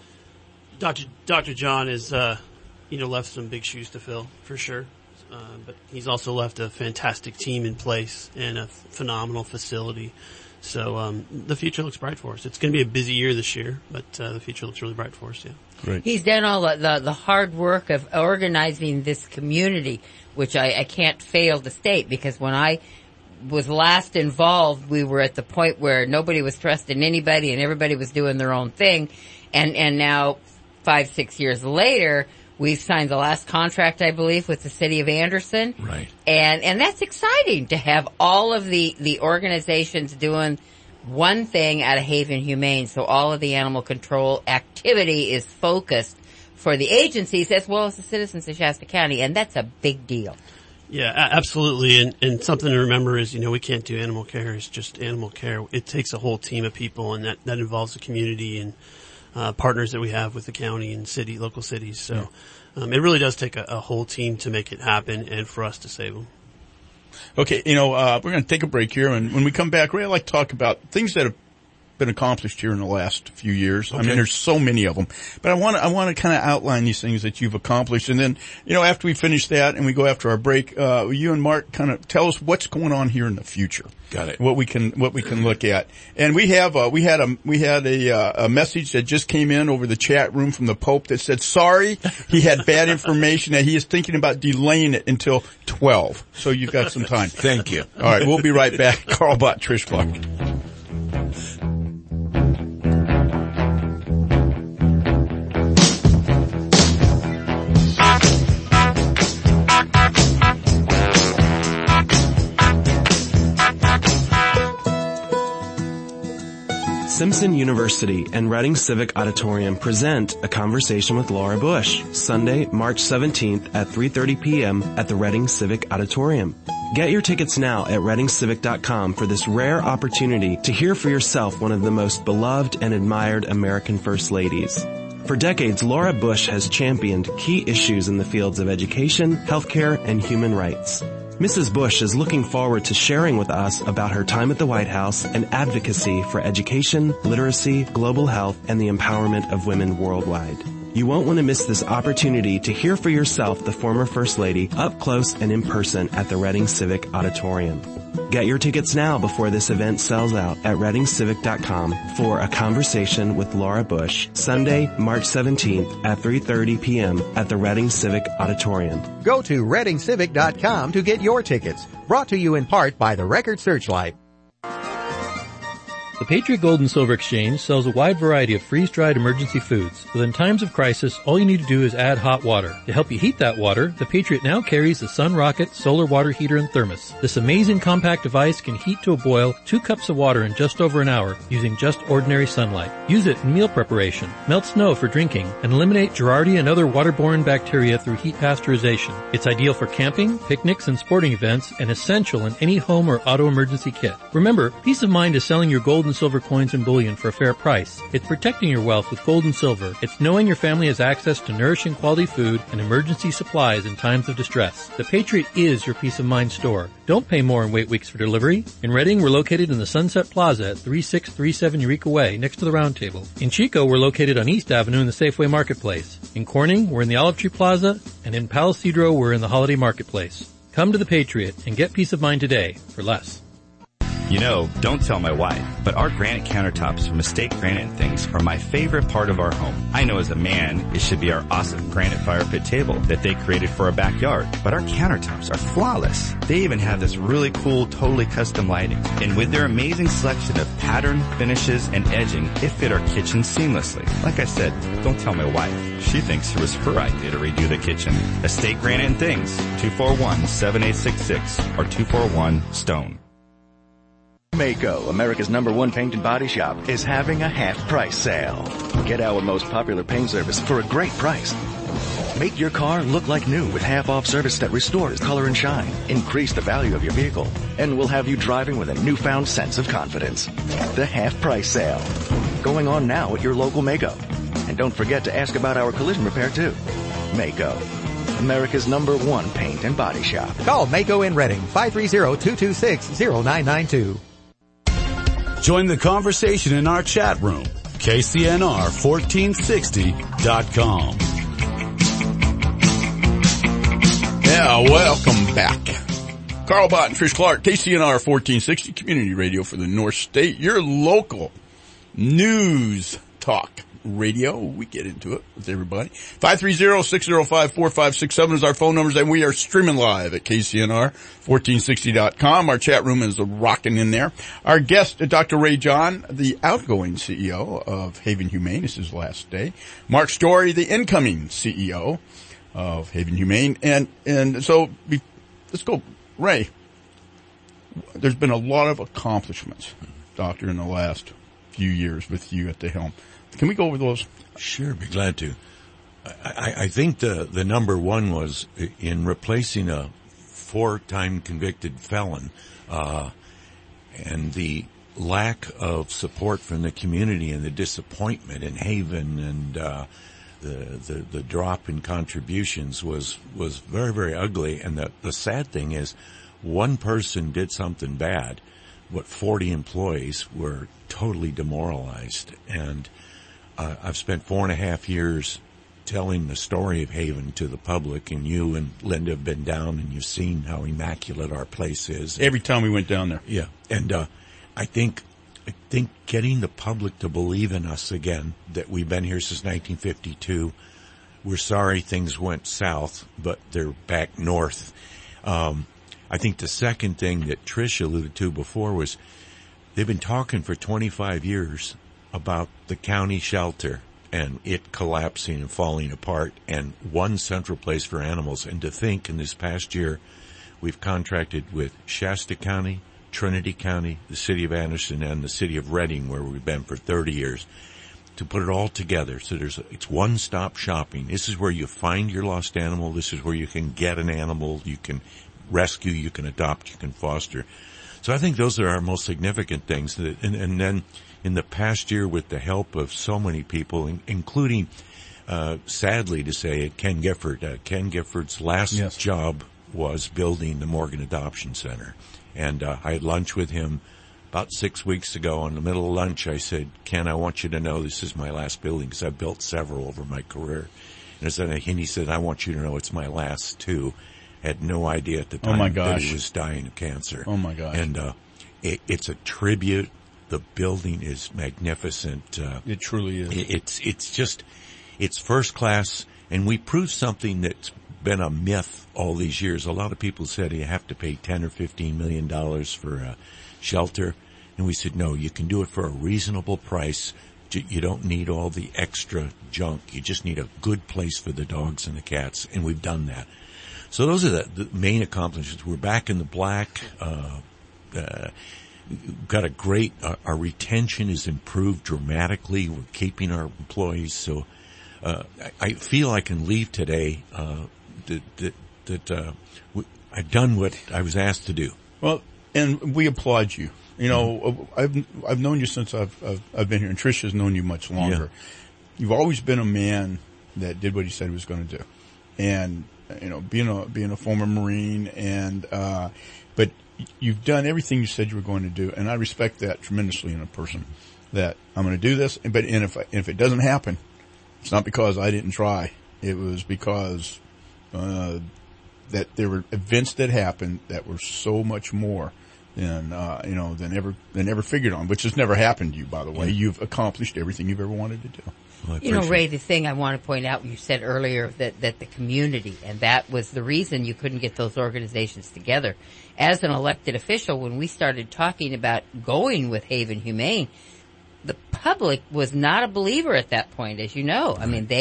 and Dr. John has left some big shoes to fill for sure. But he's also left a fantastic team in place and a phenomenal facility. So the future looks bright for us. It's going to be a busy year this year, but the future looks really bright for us. Yeah. Great. He's done all the hard work of organizing this community, which I can't fail to state, because when I was last involved, we were at the point where nobody was trusting anybody and everybody was doing their own thing. And now 5-6 years later, we've signed the last contract, I believe, with the city of Anderson. Right. And that's exciting to have all of the organizations doing one thing at a Haven Humane. So all of the animal control activity is focused for the agencies as well as the citizens of Shasta County. And that's a big deal. Yeah, absolutely. And something to remember is, we can't do animal care. It's just animal care. It takes a whole team of people, and that involves the community and partners that we have with the county and local cities. So it really does take a whole team to make it happen and for us to save them. Okay, we're going to take a break here, and when we come back, Ray, I'd like to talk about things that have been accomplished here in the last few years. Okay. I mean, there's so many of them, but I want to kind of outline these things that you've accomplished, and then after we finish that and we go after our break, you and Mark kind of tell us what's going on here in the future. Got it. What we can look at, and we had a message that just came in over the chat room from the Pope that said sorry, he had bad information, that he is thinking about delaying it until 12. So you've got some time. Thank you. All right, we'll be right back. Carl Bott, Trish Buck. Simpson University and Reading Civic Auditorium present A Conversation with Laura Bush, Sunday, March 17th at 3:30 p.m. at the Reading Civic Auditorium. Get your tickets now at readingcivic.com for this rare opportunity to hear for yourself one of the most beloved and admired American First Ladies. For decades, Laura Bush has championed key issues in the fields of education, healthcare, and human rights. Mrs. Bush is looking forward to sharing with us about her time at the White House and advocacy for education, literacy, global health, and the empowerment of women worldwide. You won't want to miss this opportunity to hear for yourself the former First Lady up close and in person at the Reading Civic Auditorium. Get your tickets now before this event sells out at readingcivic.com for A Conversation with Laura Bush, Sunday, March 17th at 3:30 p.m. at the Reading Civic Auditorium. Go to readingcivic.com to get your tickets. Brought to you in part by the Record Searchlight. The Patriot Gold and Silver Exchange sells a wide variety of freeze-dried emergency foods. But in times of crisis, all you need to do is add hot water. To help you heat that water, the Patriot now carries the Sun Rocket Solar Water Heater and Thermos. This amazing compact device can heat to a boil 2 cups of water in just over an hour using just ordinary sunlight. Use it in meal preparation, melt snow for drinking, and eliminate Giardia and other waterborne bacteria through heat pasteurization. It's ideal for camping, picnics, and sporting events, and essential in any home or auto emergency kit. Remember, peace of mind is selling your gold and silver coins and bullion for a fair price. It's protecting your wealth with gold and silver. It's knowing your family has access to nourishing quality food and emergency supplies in times of distress. The Patriot is your peace of mind store. Don't pay more and wait weeks for delivery. In Reading, we're located in the Sunset Plaza at 3637 Eureka Way, next to the Round Table. In Chico, we're located on East Avenue in the Safeway Marketplace. In Corning, we're in the Olive Tree Plaza, and in Palo Cedro, we're in the Holiday Marketplace. Come to the Patriot and get peace of mind today for less. You know, don't tell my wife, but our granite countertops from Estate Granite and Things are my favorite part of our home. I know as a man, it should be our awesome granite fire pit table that they created for our backyard, but our countertops are flawless. They even have this really cool, totally custom lighting. And with their amazing selection of pattern, finishes, and edging, it fit our kitchen seamlessly. Like I said, don't tell my wife. She thinks it was her idea to redo the kitchen. Estate Granite and Things, 241-7866 or 241-STONE. Maaco, America's #1 paint and body shop, is having a half-price sale. Get our most popular paint service for a great price. Make your car look like new with half-off service that restores color and shine. Increase the value of your vehicle, and we'll have you driving with a newfound sense of confidence. The half-price sale. Going on now at your local Maaco. And don't forget to ask about our collision repair, too. Maaco, America's #1 paint and body shop. Call Maaco in Reading, 530-226-0992. Join the conversation in our chat room, KCNR1460.com. Yeah, welcome back. Carl Bott and Trish Clark, KCNR 1460, Community Radio for the North State, your local news talk radio. We get into it with everybody. 530-605-4567 is our phone numbers, and we are streaming live at KCNR1460.com. Our chat room is rocking in there. Our guest, Dr. Ray John, the outgoing CEO of Haven Humane. This is his last day. Mark Story, the incoming CEO of Haven Humane. And so let's go. Ray, there's been a lot of accomplishments, Doctor, in the last few years with you at the helm. Can we go over those? Sure, be glad to. I think the number one was in replacing a 4-time convicted felon, and the lack of support from the community and the disappointment in Haven and the drop in contributions was very, very ugly. And the sad thing is, one person did something bad, but 40 employees were totally demoralized. And I've spent 4.5 years telling the story of Haven to the public, and you and Linda have been down and you've seen how immaculate our place is. Every time we went down there. Yeah. And I think getting the public to believe in us again, that we've been here since 1952. We're sorry things went south, but they're back north. I think the second thing that Trish alluded to before was they've been talking for 25 years about the county shelter and it collapsing and falling apart and one central place for animals. And to think in this past year, we've contracted with Shasta County, Trinity County, the city of Anderson, and the city of Reading, where we've been for 30 years, to put it all together. So it's one-stop shopping. This is where you find your lost animal. This is where you can get an animal. You can rescue, you can adopt, you can foster. So I think those are our most significant things. And then in the past year, with the help of so many people, including, sadly to say, Ken Gifford. Ken Gifford's last job was building the Morgan Adoption Center. And I had lunch with him about 6 weeks ago. In the middle of lunch, I said, Ken, I want you to know this is my last building, because I've built several over my career. And he said, I want you to know it's my last too. Had no idea at the time that he was dying of cancer. Oh my gosh. And it's a tribute. The building is magnificent. It truly is. It's first class, and we proved something that's been a myth all these years. A lot of people said you have to pay $10 or $15 million for a shelter, and we said no, you can do it for a reasonable price. You don't need all the extra junk. You just need a good place for the dogs and the cats, and we've done that. So those are the main accomplishments. We're back in the black. Got a great, our retention is improved dramatically. We're keeping our employees. So, I feel I can leave today, that I've done what I was asked to do. Well, and we applaud you. You know, I've known you since I've been here, and Trish has known you much longer. Yeah. You've always been a man that did what he said he was going to do. And, you know, being a former Marine but you've done everything you said you were going to do, and I respect that tremendously in a person, that I'm going to do this, and if it doesn't happen, it's not because I didn't try. It was because that there were events that happened that were so much more than ever figured on, which has never happened to you, by the way. You've accomplished everything you've ever wanted to do. Well, Ray, the thing I want to point out, you said earlier that the community, and that was the reason you couldn't get those organizations together. As an elected official, when we started talking about going with Haven Humane, the public was not a believer at that point, as you know. I mean,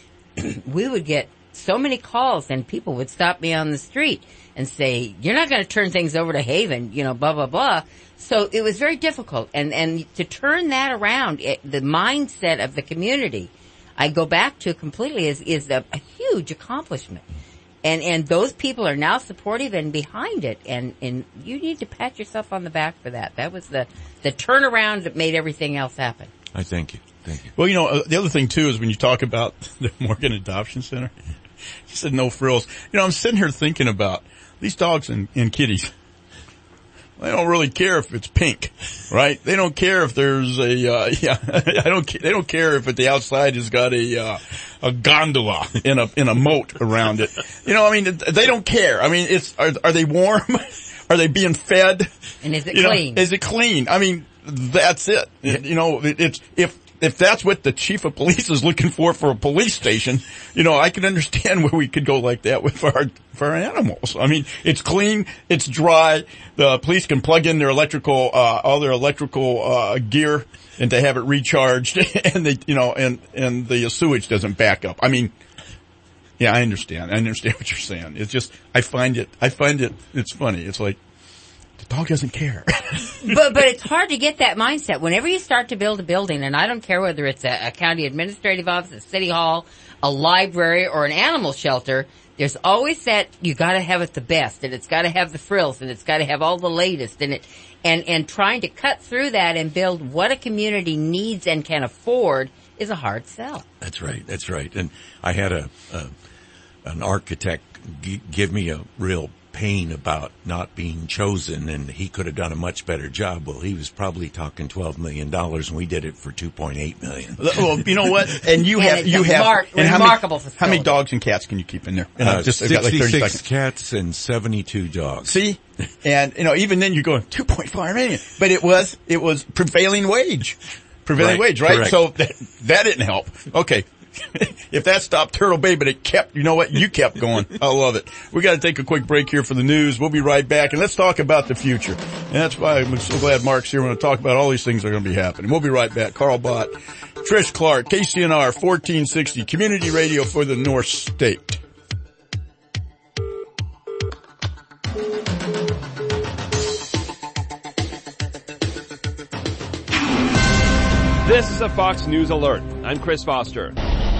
we would get so many calls, and people would stop me on the street and say, "You're not going to turn things over to Haven, blah, blah, blah." So it was very difficult. And to turn that around, the mindset of the community, I go back to completely is a huge accomplishment. And those people are now supportive and behind it. And you need to pat yourself on the back for that. That was the turnaround that made everything else happen. I thank you. Thank you. Well, the other thing too is when you talk about the Morgan Adoption Center, you said no frills. I'm sitting here thinking about these dogs and kitties. They don't really care if it's pink, right? They don't care if there's they don't care if at the outside has got a gondola in a moat around it. They don't care. I mean, are they warm? Are they being fed? And is it clean? Is it clean? I mean, that's it. It's, if that's what the chief of police is looking for a police station, I can understand where we could go like that with our animals. I mean, it's clean, it's dry, the police can plug in their all their electrical gear and to have it recharged, and and the sewage doesn't back up. I mean, yeah, I understand what you're saying. It's just, I find it, it's funny. It's like, the dog doesn't care. but it's hard to get that mindset. Whenever you start to build a building, and I don't care whether it's a county administrative office, a city hall, a library, or an animal shelter, there's always that you got to have it the best, and it's got to have the frills, and it's got to have all the latest in it. And trying to cut through that and build what a community needs and can afford is a hard sell. That's right. And I had an architect give me a real pain about not being chosen, and he could have done a much better job. Well, he was probably talking $12 million, and we did it for $2.8 million. Well, you know what? And you have remarkable facility. How many dogs and cats can you keep in there? 66 cats and 72 dogs. See? And, even then you're going, 2.5 million. But it was prevailing wage. Right? Correct. So that didn't help. Okay. If that stopped Turtle Bay, but it kept, you kept going. I love it. We got to take a quick break here for the news. We'll be right back, and let's talk about the future. And that's why I'm so glad Mark's here. We're going to talk about all these things that are going to be happening. We'll be right back. Carl Bott, Trish Clark, KCNR 1460, Community Radio for the North State. This is a Fox News Alert. I'm Chris Foster.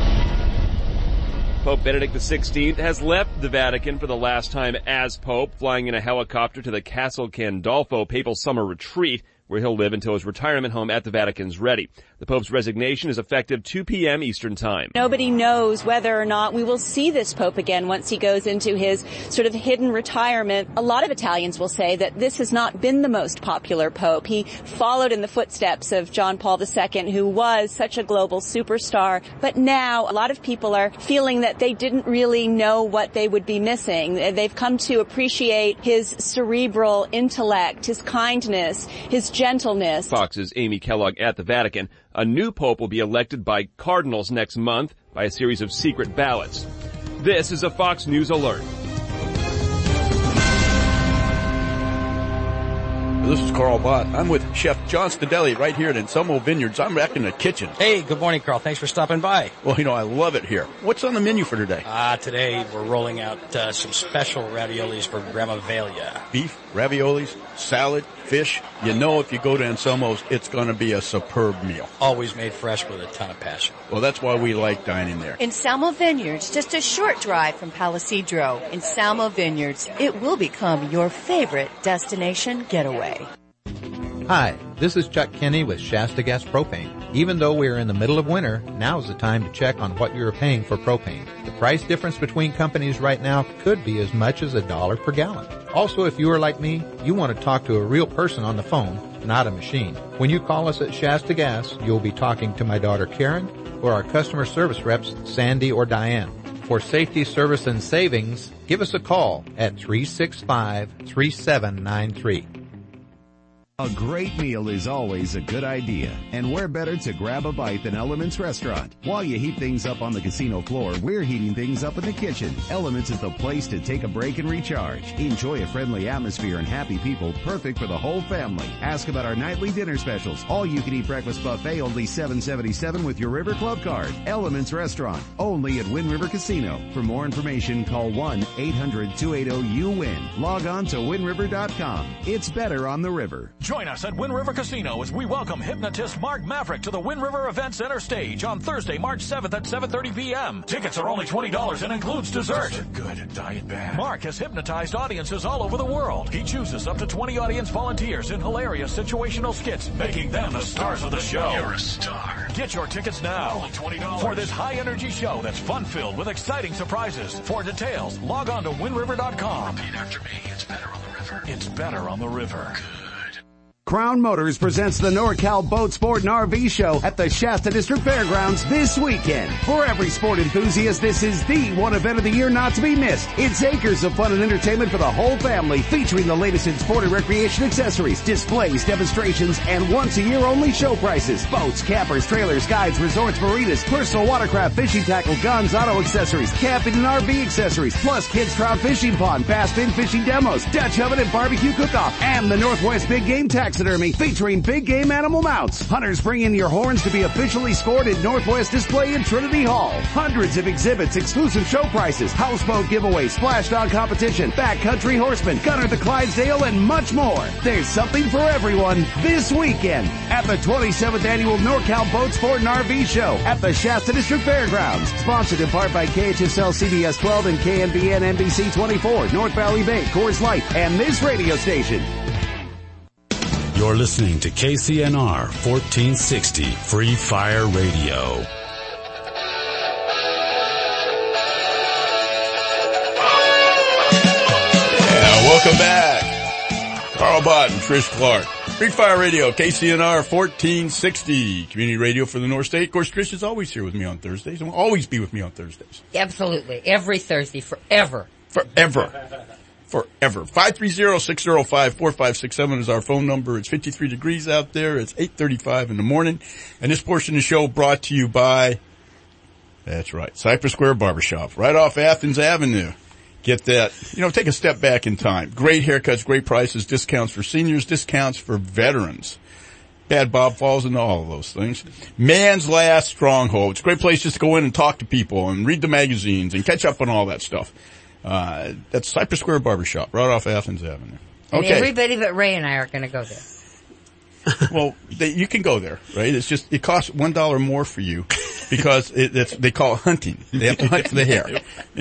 Pope Benedict XVI has left the Vatican for the last time as Pope, flying in a helicopter to the Castle Gandolfo Papal Summer Retreat, where he'll live until his retirement home at the Vatican's ready. The Pope's resignation is effective 2 p.m. Eastern Time. Nobody knows whether or not we will see this Pope again once he goes into his sort of hidden retirement. A lot of Italians will say that this has not been the most popular Pope. He followed in the footsteps of John Paul II, who was such a global superstar. But now a lot of people are feeling that they didn't really know what they would be missing. They've come to appreciate his cerebral intellect, his kindness, his gentleness. Fox's Amy Kellogg at the Vatican. A new pope will be elected by cardinals next month by a series of secret ballots. This is a Fox News Alert. This is Carl Bott. I'm with Chef John Stadelli right here at Anselmo Vineyards. I'm back in the kitchen. Hey, good morning, Carl. Thanks for stopping by. Well, I love it here. What's on the menu for today? Today we're rolling out some special raviolis for Grandma Velia. Beef, raviolis, salad, fish. If you go to Anselmo's, it's going to be a superb meal. Always made fresh with a ton of passion. Well, that's why we like dining there. Anselmo Vineyards, just a short drive from Palisadro. Anselmo Vineyards, it will become your favorite destination getaway. Hi, this is Chuck Kinney with Shasta Gas Propane. Even though we're in the middle of winter, now's the time to check on what you're paying for propane. The price difference between companies right now could be as much as $1 per gallon. Also, if you are like me, you want to talk to a real person on the phone, not a machine. When you call us at Shasta Gas, you'll be talking to my daughter Karen or our customer service reps Sandy or Diane. For safety, service, and savings, give us a call at 365-3793. A great meal is always a good idea, and where better to grab a bite than Elements Restaurant. While you heat things up on the casino floor, we're heating things up in the kitchen. Elements is the place to take a break and recharge. Enjoy a friendly atmosphere and happy people, perfect for the whole family. Ask about our nightly dinner specials. All-you-can-eat breakfast buffet, only $7.77 with your River Club card. Elements Restaurant, only at Wind River Casino. For more information, call 1-800-280-UWIN. Log on to windriver.com. It's better on the river. Join us at Wind River Casino as we welcome hypnotist Mark Maverick to the Wind River Event Center stage on Thursday, March 7th at 7:30 p.m. Tickets are only $20 and includes dessert. Good, diet bad. Mark has hypnotized audiences all over the world. He chooses up to 20 audience volunteers in hilarious situational skits, making them the stars of the show. You're a star. Get your tickets now. Only $20. For this high-energy show that's fun-filled with exciting surprises. For details, log on to windriver.com. Repeat after me. It's better on the river. It's better on the river. Crown Motors presents the NorCal Boat Sport and RV Show at the Shasta District Fairgrounds this weekend. For every sport enthusiast, this is the one event of the year not to be missed. It's acres of fun and entertainment for the whole family, featuring the latest in sport and recreation accessories, displays, demonstrations, and once-a-year only show prices. Boats, campers, trailers, guides, resorts, marinas, personal watercraft, fishing tackle, guns, auto accessories, camping and RV accessories, plus kids trout fishing pond, bass fin fishing demos, Dutch oven and barbecue cook-off, and the Northwest Big Game Taxidermy featuring big game animal mounts. Hunters, bring in your horns to be officially scored at Northwest Display in Trinity Hall. Hundreds of exhibits, exclusive show prices, houseboat giveaways, splashdown competition, backcountry horsemen, Gunner the Clydesdale, and much more. There's something for everyone this weekend at the 27th Annual NorCal Boat Sport and RV Show at the Shasta District Fairgrounds. Sponsored in part by KHSL CBS 12 and KNBN NBC 24, North Valley Bank, Coors Light, and this radio station. You're listening to KCNR 1460 Free Fire Radio. Yeah, welcome back. Carl Bott and Trish Clark. Free Fire Radio, KCNR 1460, community radio for the North State. Of course, Trish is always here with me on Thursdays and will always be with me on Thursdays. Absolutely. Every Thursday, forever. Forever. 530-605-4567 is our phone number. It's 53 degrees out there. It's 8:35 in the morning. And this portion of the show brought to you by, that's right, Cypress Square Barbershop, right off Athens Avenue. Get that, take a step back in time. Great haircuts, great prices, discounts for seniors, discounts for veterans. Bad Bob falls into all of those things. Man's Last Stronghold. It's a great place just to go in and talk to people and read the magazines and catch up on all that stuff. That's Cypress Square Barbershop, right off Athens Avenue. Okay. And everybody but Ray and I are going to go there. Well, you can go there, right? It's just, it costs $1 more for you because they call it hunting. They have to hunt for the hair.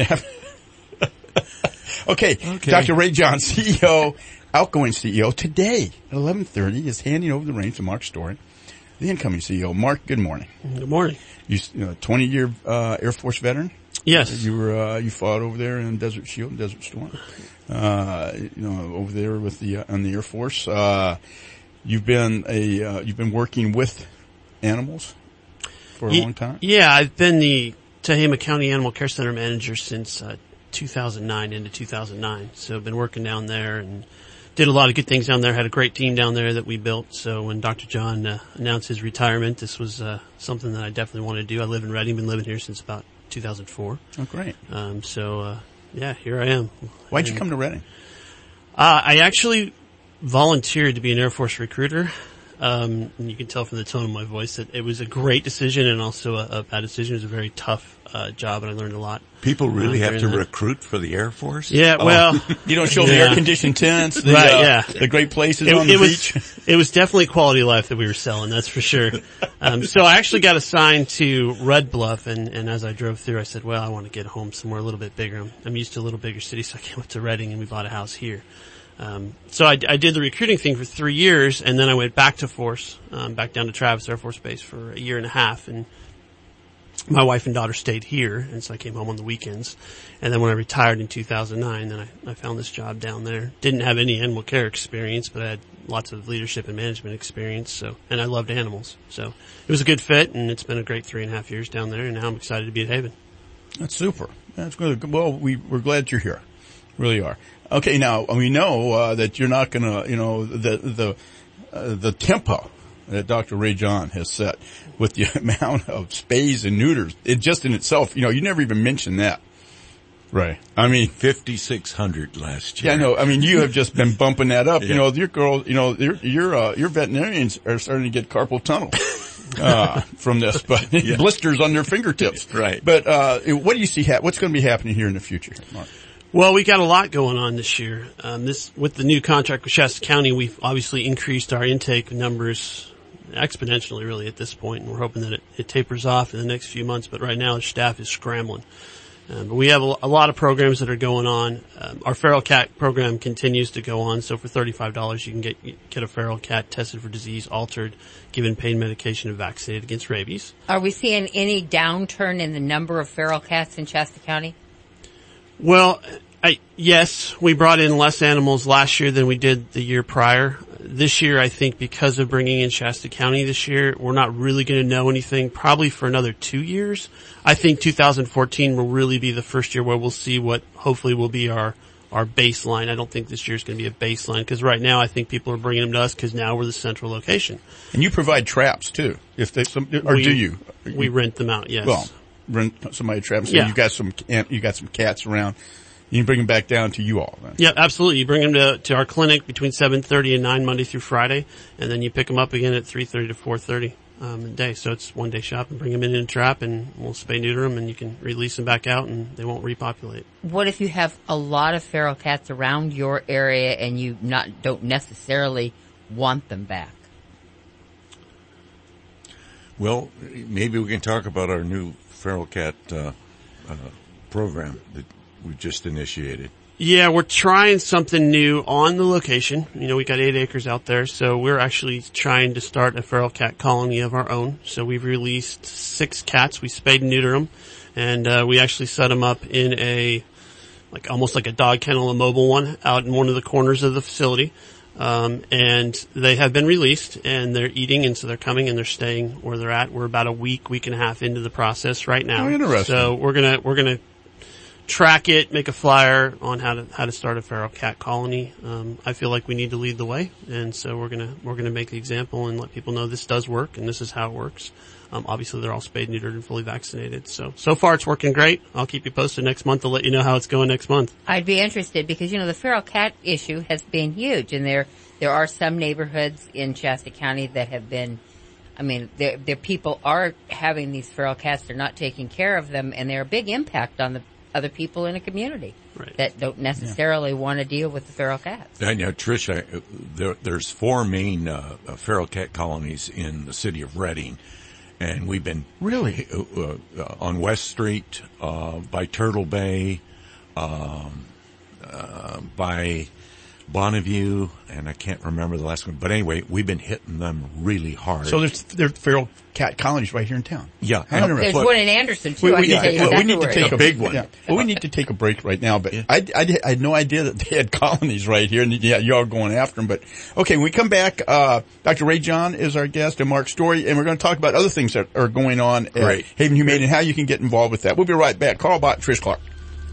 Okay. Dr. Ray John, CEO, outgoing CEO, today at 11:30 is handing over the reins to Mark Story, the incoming CEO. Mark, good morning. Good morning. You 20-year Air Force veteran? Yes. You fought over there in Desert Shield and Desert Storm. Over there with on the Air Force. You've been working with animals for a long time? Yeah, I've been the Tehama County Animal Care Center manager since 2009 into 2009. So I've been working down there and did a lot of good things down there. Had a great team down there that we built. So when Dr. John announced his retirement, this was something that I definitely wanted to do. I live in Reading, been living here since about 2004. Oh, great. Yeah, here I am. Why'd you come to Reading? I actually volunteered to be an Air Force recruiter. And you can tell from the tone of my voice that it was a great decision and also a bad decision. It was a very tough job, and I learned a lot. People really have to recruit for the Air Force? Yeah, well... You don't show the air-conditioned tents, the great places on the beach? It was definitely quality of life that we were selling, that's for sure. So I actually got assigned to Red Bluff, and as I drove through, I said, well, I want to get home somewhere a little bit bigger. I'm used to a little bigger city, so I came up to Reading, and we bought a house here. So I did the recruiting thing for 3 years, and then I went back to Force, back down to Travis Air Force Base for a year and a half, and my wife and daughter stayed here, and so I came home on the weekends. And then when I retired in 2009, then I found this job down there. Didn't have any animal care experience, but I had lots of leadership and management experience, and I loved animals. So it was a good fit, and it's been a great 3.5 years down there, and now I'm excited to be at Haven. That's super. That's good. Well, we're glad you're here. Really are. Okay, now we know that you're not gonna, the tempo that Dr. Ray John has set with the amount of spays and neuters, it just in itself, you never even mentioned that. Right. I mean, 5,600 last year. Yeah, no, I mean, you have just been bumping that up. Yeah. Your girl, your veterinarians are starting to get carpal tunnel, from this, but blisters on their fingertips. Right. But, what do you see, what's going to be happening here in the future, Mark? Well, we got a lot going on this year. With the new contract with Shasta County, we've obviously increased our intake numbers exponentially, really, at this point, and we're hoping that it tapers off in the next few months. But right now, the staff is scrambling. But we have a lot of programs that are going on. Our feral cat program continues to go on. So for $35, you can get a feral cat tested for disease, altered, given pain medication, and vaccinated against rabies. Are we seeing any downturn in the number of feral cats in Shasta County? Well, yes, we brought in less animals last year than we did the year prior. This year, I think because of bringing in Shasta County this year, we're not really going to know anything probably for another 2 years. I think 2014 will really be the first year where we'll see what hopefully will be our baseline. I don't think this year's going to be a baseline because right now I think people are bringing them to us because now we're the central location. And you provide traps too, do you? We rent them out, yes. Well, rent somebody traps. So yeah. You got some cats around. You can bring them back down to you all. Then. Yeah, absolutely. You bring them to our clinic between 7:30 and 9 Monday through Friday, and then you pick them up again at 3:30 to 4:30 a day. So it's one day shop and bring them in a trap, and we'll spay neuter them, and you can release them back out, and they won't repopulate. What if you have a lot of feral cats around your area and you don't necessarily want them back? Well, maybe we can talk about our new feral cat program that we just initiated. Yeah, we're trying something new on the location. We got 8 acres out there, so we're actually trying to start a feral cat colony of our own. So we've released 6 cats. We spayed and neutered them, and we actually set them up in almost like a dog kennel, a mobile one, out in one of the corners of the facility. And they have been released, and they're eating, and so they're coming and they're staying where they're at. We're about a week and a half into the process right now. Oh, interesting. So we're gonna track it, make a flyer on how to start a feral cat colony. I feel like we need to lead the way, and so we're gonna make the example and let people know this does work and this is how it works. Obviously they're all spayed, neutered, and fully vaccinated. So far it's working great. I'll keep you posted next month to let you know how it's going next month. I'd be interested because, the feral cat issue has been huge, and there are some neighborhoods in Shasta County that have been, their people are having these feral cats. They're not taking care of them, and they're a big impact on the other people in a community that don't necessarily want to deal with the feral cats. I know, Trish, there's 4 main feral cat colonies in the city of Reading, and we've been really on West Street, by Turtle Bay, by Bonneview, and I can't remember the last one. But anyway, we've been hitting them really hard. So there's feral cat colonies right here in town. Yeah. There's one in Anderson, too. We need to take a big one. Yeah. Well, we need to take a break right now, but I had no idea that they had colonies right here, and you are going after them. But, okay, when we come back, Dr. Ray John is our guest, and Mark Story, and we're going to talk about other things that are going on at Haven Humane and how you can get involved with that. We'll be right back. Carl Bott and Trish Clark.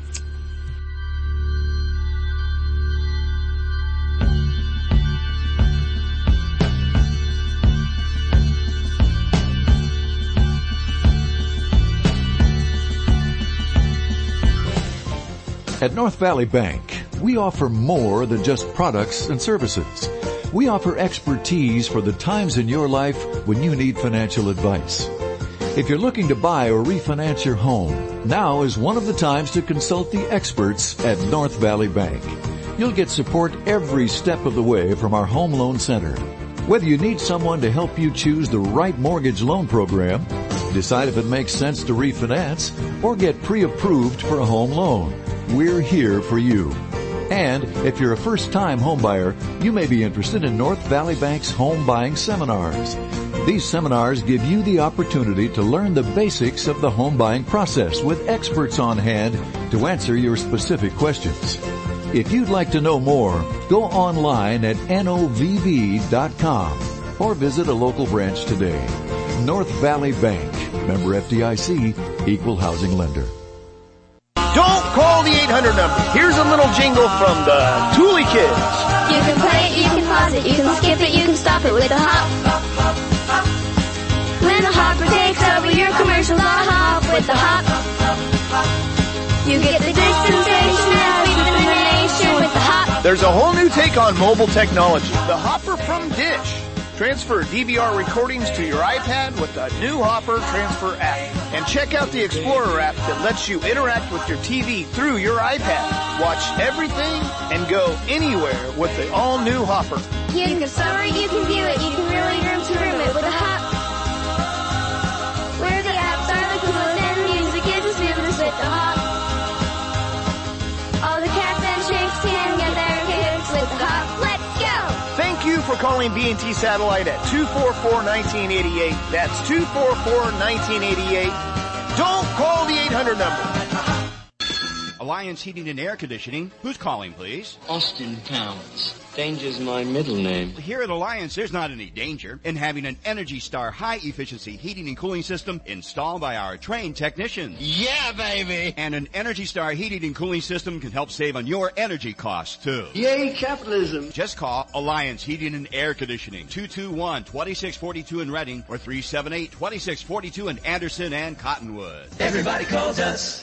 At North Valley Bank, we offer more than just products and services. We offer expertise for the times in your life when you need financial advice. If you're looking to buy or refinance your home, now is one of the times to consult the experts at North Valley Bank. You'll get support every step of the way from our Home Loan Center. Whether you need someone to help you choose the right mortgage loan program, decide if it makes sense to refinance, or get pre-approved for a home loan, we're here for you. And if you're a first-time homebuyer, you may be interested in North Valley Bank's home buying seminars. These seminars give you the opportunity to learn the basics of the home buying process with experts on hand to answer your specific questions. If you'd like to know more, go online at novv.com or visit a local branch today. North Valley Bank, member FDIC, equal housing lender. Don't call the 800 number. Here's a little jingle from the Thule Kids. You can play it, you can pause it, you can skip it, you can stop it with the hop. When the hopper takes over your commercials, I'll hop with the hop. You get the dispensation of elimination with the hop. There's a whole new take on mobile technology. The Hopper from Dish. Transfer DVR recordings to your iPad with the new Hopper Transfer app. And check out the Explorer app that lets you interact with your TV through your iPad. Watch everything and go anywhere with the all-new Hopper. You can store it, you can view it, you can really room to room it with a hop. Where the apps are the coolest and music is the smoothest with the hop. All the cats and chicks can get their kicks with the hop. Let's go! Thank you for calling B&T Satellite at 244-1988. That's 244-1988. Don't call the 800 number. Alliance Heating and Air Conditioning. Who's calling, please? Austin Towns. Danger's my middle name. Here at Alliance, there's not any danger in having an Energy Star high-efficiency heating and cooling system installed by our trained technicians. Yeah, baby! And an Energy Star heating and cooling system can help save on your energy costs, too. Yay, capitalism! Just call Alliance Heating and Air Conditioning, 221-2642 in Reading, or 378-2642 in Anderson and Cottonwood. Everybody calls us.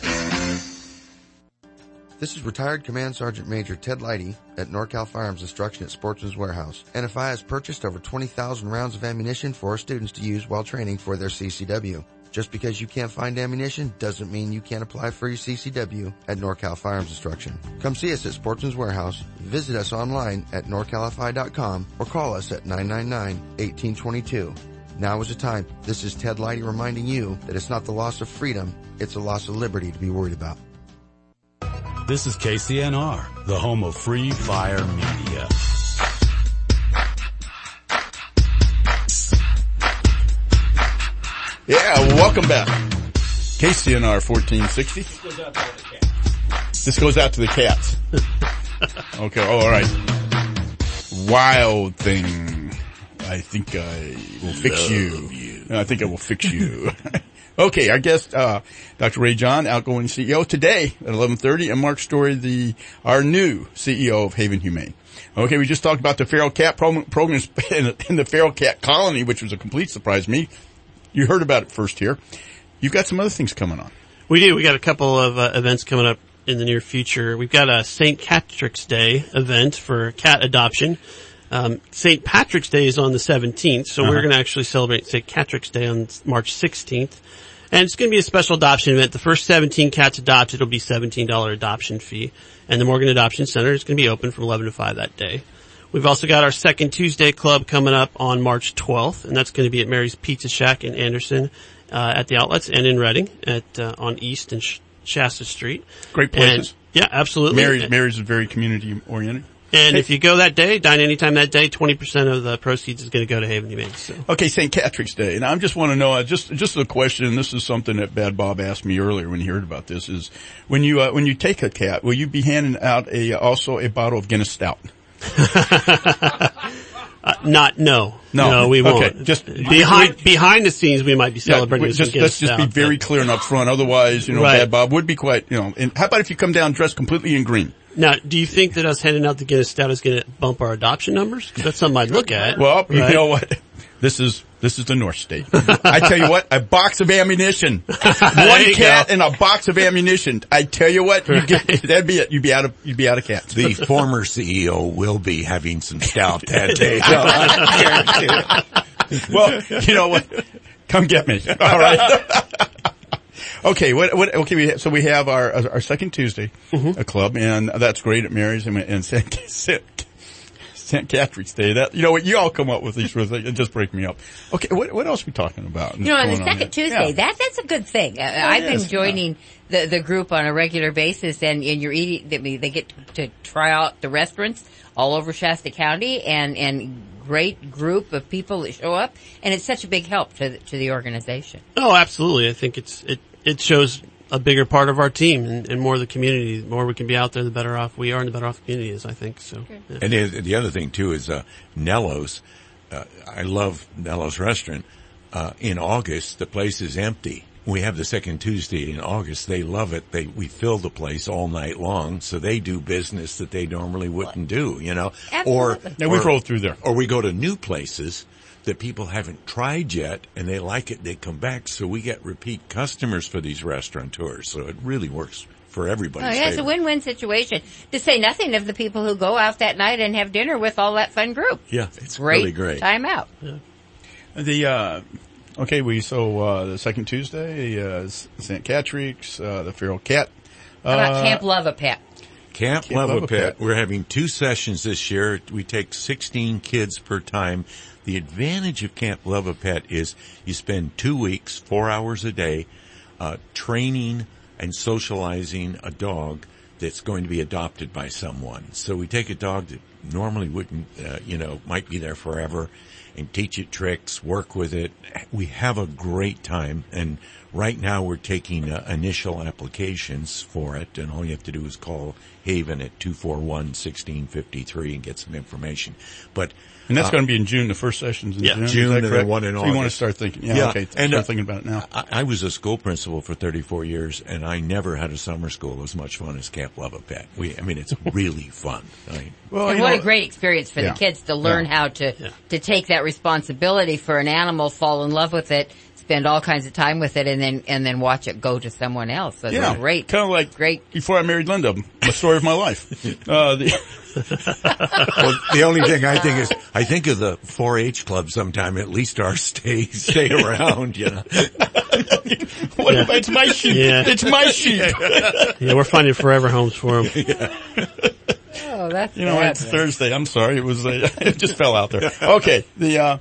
This is retired Command Sergeant Major Ted Leidy at NorCal Firearms Instruction at Sportsman's Warehouse. NFI has purchased over 20,000 rounds of ammunition for our students to use while training for their CCW. Just because you can't find ammunition doesn't mean you can't apply for your CCW at NorCal Firearms Instruction. Come see us at Sportsman's Warehouse, visit us online at norcalfi.com, or call us at 999-1822. Now is the time. This is Ted Leidy reminding you that it's not the loss of freedom, it's the loss of liberty to be worried about. This is KCNR, the home of Free Fire Media. Yeah, welcome back. KCNR 1460. This goes out to the cats. Okay, all right. Wild Thing. I think I will fix you. I think I will fix you. Okay, our guest, Dr. Ray John, outgoing CEO, today at 11:30, and Mark Story, our new CEO of Haven Humane. Okay, we just talked about the feral cat programs in the feral cat colony, which was a complete surprise to me. You heard about it first here. You've got some other things coming on. We do. We got a couple of events coming up in the near future. We've got a St. Patrick's Day event for cat adoption. St. Patrick's Day is on the 17th, so we're going to actually celebrate St. Patrick's Day on March 16th. And it's going to be a special adoption event. The first 17 cats adopted will be $17 adoption fee. And the Morgan Adoption Center is going to be open from 11 to 5 that day. We've also got our Second Tuesday Club coming up on March 12th, and that's going to be at Mary's Pizza Shack in Anderson, at the outlets, and in Reading on East and Shasta Street. Great places. And, yeah, absolutely. Mary's is very community oriented. And if you go that day, dine anytime that day, 20% of the proceeds is going to go to Haven Humane. So. Okay, St. Patrick's Day. And I just want to know, just a question, and this is something that Bad Bob asked me earlier when he heard about this, is when you take a cat, will you be handing out also a bottle of Guinness Stout? No, we won't. Okay, just behind the scenes, we might be celebrating. Let's just be very clear and upfront. Otherwise, right. Bad Bob would be quite, And how about if you come down dressed completely in green? Now, do you think that us handing out the Guinness Stout is going to bump our adoption numbers? Because that's something I'd look at. Well, right? You know what? This is the North State. I tell you what, a box of ammunition. One cat and a box of ammunition. I tell you what, that'd be it. You'd be out of cats. The former CEO will be having some stout that day. Well, you know what? Come get me. All right. Okay, so we have our Second Tuesday club, and that's great at Mary's and St. Patrick's Day. That, what you all come up with these things, it just break me up. Okay, what else are we talking about? On the Second Tuesday, that's a good thing. I've been joining the group on a regular basis, and you're eating, they get to try out the restaurants all over Shasta County, and great group of people that show up, and it's such a big help to the organization. Oh, absolutely. I think it shows a bigger part of our team and more of the community. The more we can be out there, the better off we are and the better off the community is, I think. So. Yeah. And the other thing too is, Nello's. I love Nello's restaurant. In August, the place is empty. we have the second Tuesday in August. They love it. We fill the place all night long, so they do business that they normally wouldn't do, you know. Absolutely. We roll through there. Or we go to new places that people haven't tried yet, and they like it. They come back, so we get repeat customers for these restaurateurs. So it really works for everybody. It's a win-win situation. To say nothing of the people who go out that night and have dinner with all that fun group. Yeah, it's great, really great. Time out. Yeah. The second Tuesday, St. Catrick's, the Feral Cat. How about Camp Love-A-Pet? Camp Love-A-Pet. We're having 2 sessions this year. We take 16 kids per time. The advantage of Camp Love-A-Pet is you spend 2 weeks, 4 hours a day, training and socializing a dog that's going to be adopted by someone. So we take a dog that normally wouldn't, might be there forever, and teach it tricks, work with it. We have a great time, and right now we're taking initial applications for it, and all you have to do is call Haven at 241-1653 and get some information. And that's going to be in June. The first session's in June. June, and then one in August. August. So you want to start thinking. Okay. Start thinking about it now. I was a school principal for 34 years, and I never had a summer school as much fun as Camp Love-A-Pet. It's really fun. And what a great experience for the kids to learn how to take that responsibility for an animal, fall in love with it, spend all kinds of time with it, and then watch it go to someone else. So it's great. Kind of like before I married Linda, the story of my life. Well, the only thing I think is, I think of the 4-H club sometime, at least ours stay around, you know. It's my sheep. Yeah. It's my sheep. Yeah, we're finding forever homes for them. Oh, that's it's Thursday. I'm sorry. It was, it just fell out there. Okay. The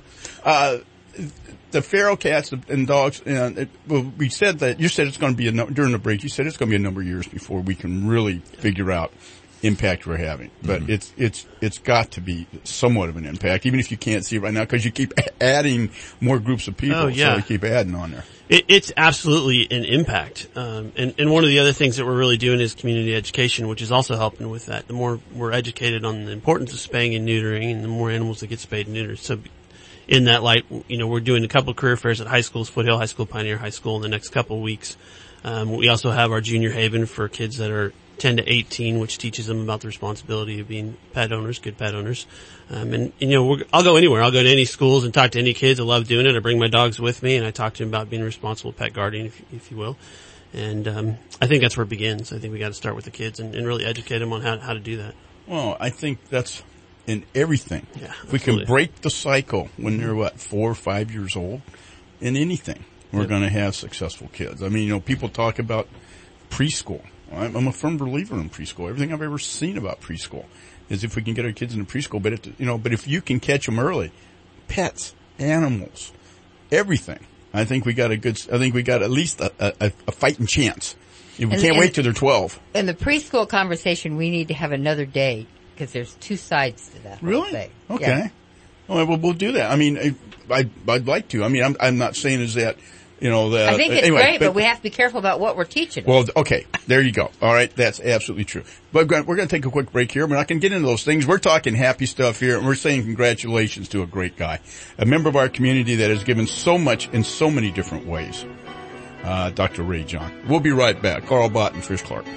feral cats and dogs, we said that, you said it's going to be during the break, you said it's going to be a number of years before we can really figure out impact we're having. But it's got to be somewhat of an impact, even if you can't see it right now, because you keep adding more groups of people. So you keep adding on there. It's absolutely an impact. And one of the other things that we're really doing is community education, which is also helping with that. The more we're educated on the importance of spaying and neutering, and the more animals that get spayed and neutered. So in that light, we're doing a couple of career fairs at high schools, Foothill High School, Pioneer High School, in the next couple of weeks. We also have our Junior Haven for kids that are 10 to 18, which teaches them about the responsibility of being pet owners, good pet owners. I'll go anywhere. I'll go to any schools and talk to any kids. I love doing it. I bring my dogs with me, and I talk to them about being a responsible pet guardian, if you will. And I think that's where it begins. I think we got to start with the kids and really educate them on how to do that. Well, I think that's in everything. Yeah, if we can break the cycle when they're 4 or 5 years old, in anything, we're going to have successful kids. I mean, people talk about preschool. I'm a firm believer in preschool. Everything I've ever seen about preschool is if we can get our kids into preschool. But if you can catch them early, pets, animals, everything. I think we got at least a fighting chance. We can't wait till they're 12. In the preschool conversation, we need to have another day, because there's 2 sides to that. Really? Thing. Okay. Yeah. Well, we'll do that. I mean, I'd like to. I mean, I'm not saying is that, that. I think it's great, but we have to be careful about what we're teaching. Well, okay. There you go. All right. That's absolutely true. But we're going to take a quick break here. We're not going to get into those things. We're talking happy stuff here, and we're saying congratulations to a great guy, a member of our community that has given so much in so many different ways. Dr. Ray John. We'll be right back. Carl Bott and Chris Clark.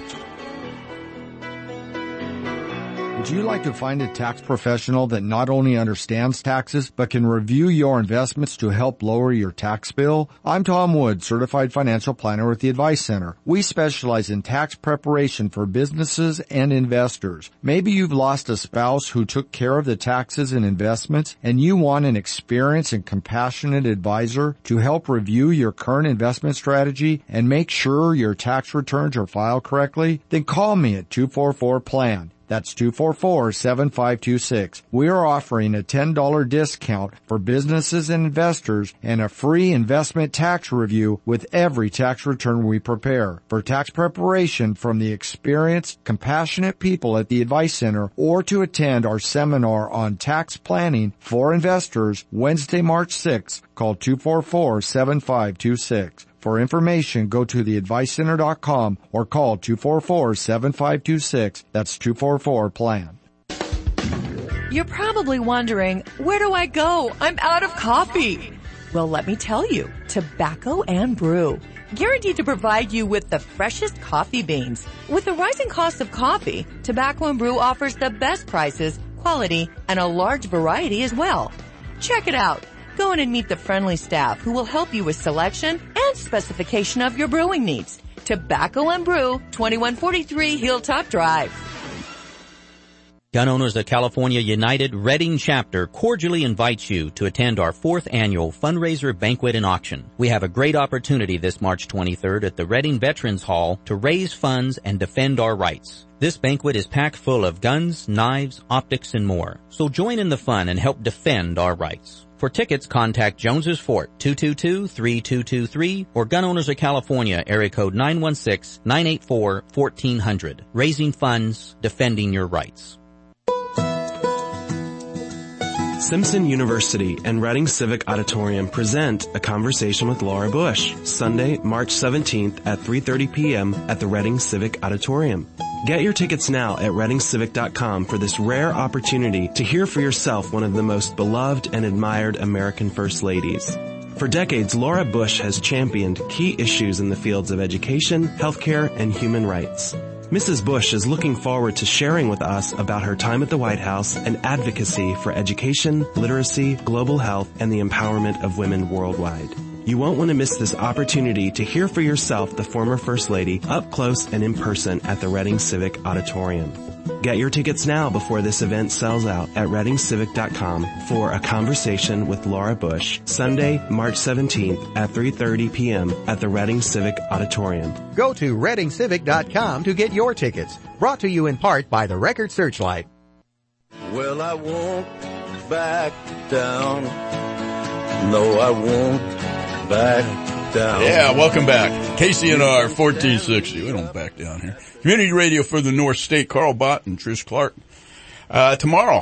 Would you like to find a tax professional that not only understands taxes, but can review your investments to help lower your tax bill? I'm Tom Wood, Certified Financial Planner with the Advice Center. We specialize in tax preparation for businesses and investors. Maybe you've lost a spouse who took care of the taxes and investments, and you want an experienced and compassionate advisor to help review your current investment strategy and make sure your tax returns are filed correctly? Then call me at 244-PLAN. That's 244-7526. We are offering a $10 discount for businesses and investors and a free investment tax review with every tax return we prepare. For tax preparation from the experienced, compassionate people at the Advice Center, or to attend our seminar on tax planning for investors Wednesday, March 6th, call 244-7526. For information, go to theadvicecenter.com or call 244-7526. That's 244-PLAN. You're probably wondering, where do I go? I'm out of coffee. Well, let me tell you, Tobacco and Brew. guaranteed to provide you with the freshest coffee beans. With the rising cost of coffee, Tobacco & Brew offers the best prices, quality, and a large variety as well. Check it out. Go in and meet the friendly staff who will help you with selection and specification of your brewing needs. Tobacco & Brew, 2143 Hilltop Drive. Gun Owners of California United Reading Chapter cordially invites you to attend our 4th annual fundraiser banquet and auction. We have a great opportunity this March 23rd at the Reading Veterans Hall to raise funds and defend our rights. This banquet is packed full of guns, knives, optics, and more. So join in the fun and help defend our rights. For tickets, contact Jones's Fort 222-3223 or Gun Owners of California area code 916-984-1400. Raising funds, defending your rights. Simpson University and Reading Civic Auditorium present A Conversation with Laura Bush, Sunday, March 17th at 3:30 p.m. at the Reading Civic Auditorium. Get your tickets now at readingcivic.com for this rare opportunity to hear for yourself one of the most beloved and admired American First Ladies. For decades, Laura Bush has championed key issues in the fields of education, healthcare, and human rights. Mrs. Bush is looking forward to sharing with us about her time at the White House and advocacy for education, literacy, global health, and the empowerment of women worldwide. You won't want to miss this opportunity to hear for yourself the former First Lady up close and in person at the Reading Civic Auditorium. Get your tickets now before this event sells out at readingcivic.com for A Conversation with Laura Bush, Sunday, March 17th at 3:30 p.m. at the Reading Civic Auditorium. Go to readingcivic.com to get your tickets. Brought to you in part by the Record Searchlight. Well, I won't back down. No, I won't back down. Yeah, welcome back. KCNR 1460. We don't back down here. Community radio for the North State. Carl Bott and Trish Clark. Tomorrow,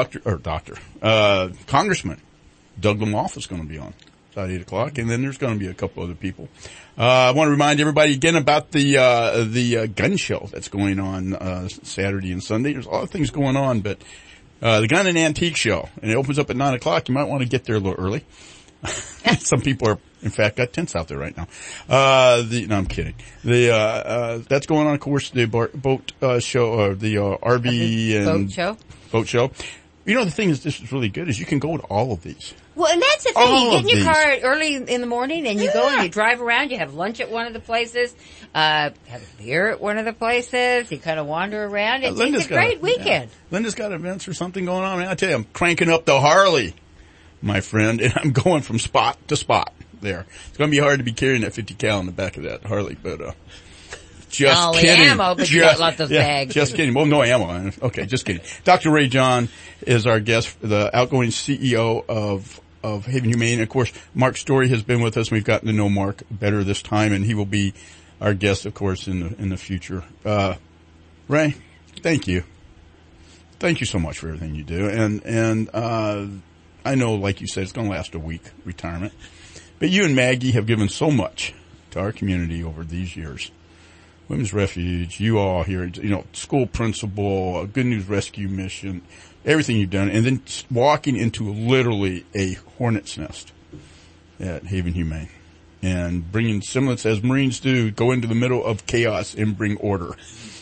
Congressman Doug Lamothe is going to be on about 8 o'clock, and then there's going to be a couple other people. I want to remind everybody again about the gun show that's going on Saturday and Sunday. There's a lot of things going on, but the Gun and Antique Show, and it opens up at 9 o'clock. You might want to get there a little early. Some people are, in fact, got tents out there right now. No, I'm kidding. That's going on, of course, the boat show, the RV and boat show. You know, the thing is, this is really good, is you can go to all of these. Well, and that's the thing. You get in your car early in the morning and you go and you drive around. You have lunch at one of the places, have a beer at one of the places. You kind of wander around. It's a great weekend. Yeah. Linda's got events or something going on. Man, I tell you, I'm cranking up the Harley, my friend, and I'm going from spot to spot there. It's going to be hard to be carrying that 50 cal in the back of that Harley, but just kidding. Ammo, but you got lots of bags. Just kidding. Well, no ammo. Okay, just kidding. Dr. Ray John is our guest, the outgoing CEO of Haven Humane. Of course, Mark Story has been with us. We've gotten to know Mark better this time, and he will be our guest, of course, in the future. Ray, thank you. Thank you so much for everything you do. And I know, like you said, it's going to last a week, retirement. But you and Maggie have given so much to our community over these years. Women's Refuge, you all here, you know, school principal, Good News Rescue Mission, everything you've done, and then walking into literally a hornet's nest at Haven Humane and bringing semblance, as Marines do, go into the middle of chaos and bring order.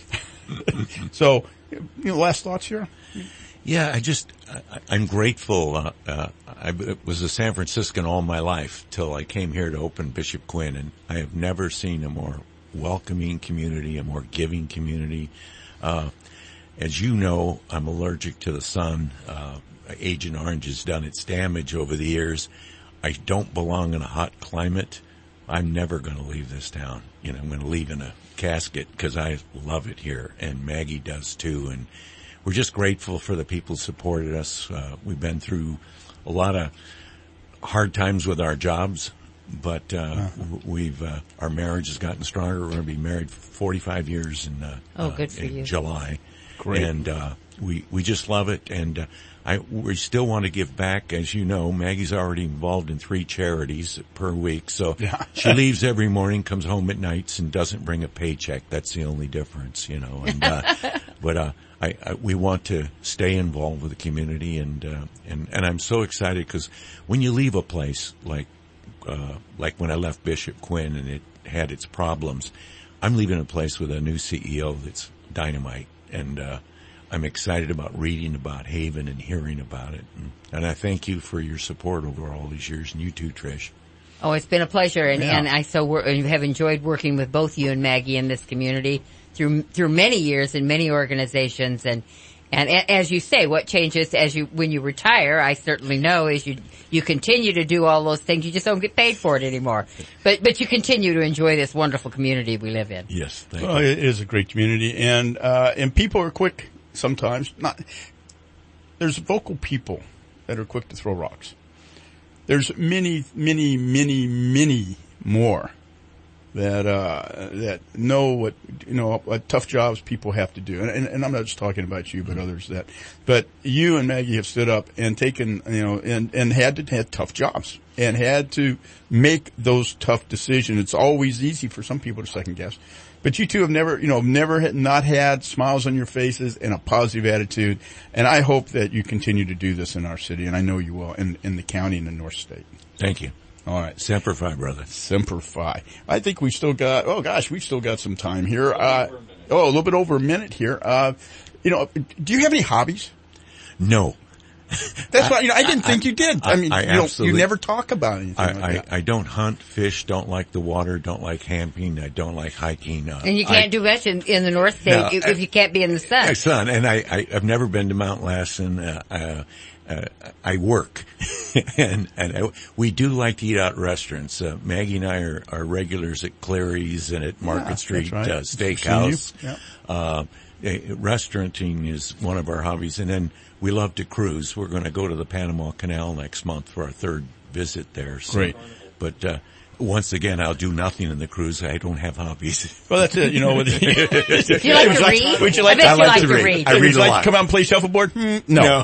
So, you know, last thoughts here? Yeah, I'm grateful. I was a San Franciscan all my life till I came here to open Bishop Quinn, and I have never seen a more welcoming community, a more giving community. As you know, I'm allergic to the sun. Agent Orange has done its damage over the years. I don't belong in a hot climate. I'm never going to leave this town. You know, I'm going to leave in a casket because I love it here, and Maggie does too. And we're just grateful for the people who supported us. We've been through a lot of hard times with our jobs, but our marriage has gotten stronger. We're going to be married for 45 years in July. Great. And we just love it, and we still want to give back. As you know, Maggie's already involved in 3 charities per week, so she leaves every morning, comes home at nights, and doesn't bring a paycheck. That's the only difference, you know. And but we want to stay involved with the community, and I'm so excited because when you leave a place like when I left Bishop Quinn and it had its problems. I'm leaving a place with a new CEO that's dynamite, and I'm excited about reading about Haven and hearing about it. And I thank you for your support over all these years, and you too, Trish. Oh, it's been a pleasure, and I have enjoyed working with both you and Maggie in this community through many years in many organizations. And as you say, what changes when you retire, I certainly know, is you continue to do all those things. You just don't get paid for it anymore. But you continue to enjoy this wonderful community we live in. Yes, thank you. It is a great community, and people are quick sometimes. There's vocal people that are quick to throw rocks. There's many, many, many, many more that know what tough jobs people have to do. And I'm not just talking about you, but others but you and Maggie have stood up and taken, and had tough jobs and had to make those tough decisions. It's always easy for some people to second guess. But you two have never not had smiles on your faces and a positive attitude. And I hope that you continue to do this in our city, and I know you will, in the county and the North State. Thank you. All right. Semper Fi, brother. Semper Fi. I think we've still got some time here. A little bit over a minute here. Do you have any hobbies? No. That's why, I didn't think you did. You never talk about anything like that. I don't hunt, fish, don't like the water, don't like camping, I don't like hiking. And you can't do much in the North State if you can't be in the sun. And I've never been to Mount Lassen. I work. and we do like to eat out at restaurants. Maggie and I are regulars at Clary's and at Market Street Steakhouse. Restauranting is one of our hobbies, and then we love to cruise. We're going to go to the Panama Canal next month for our third visit there. So, great. But once again, I'll do nothing in the cruise. I don't have hobbies. Well, that's it. Do you like to read? Would you like to read? I read a lot. Come out and play shuffleboard? No.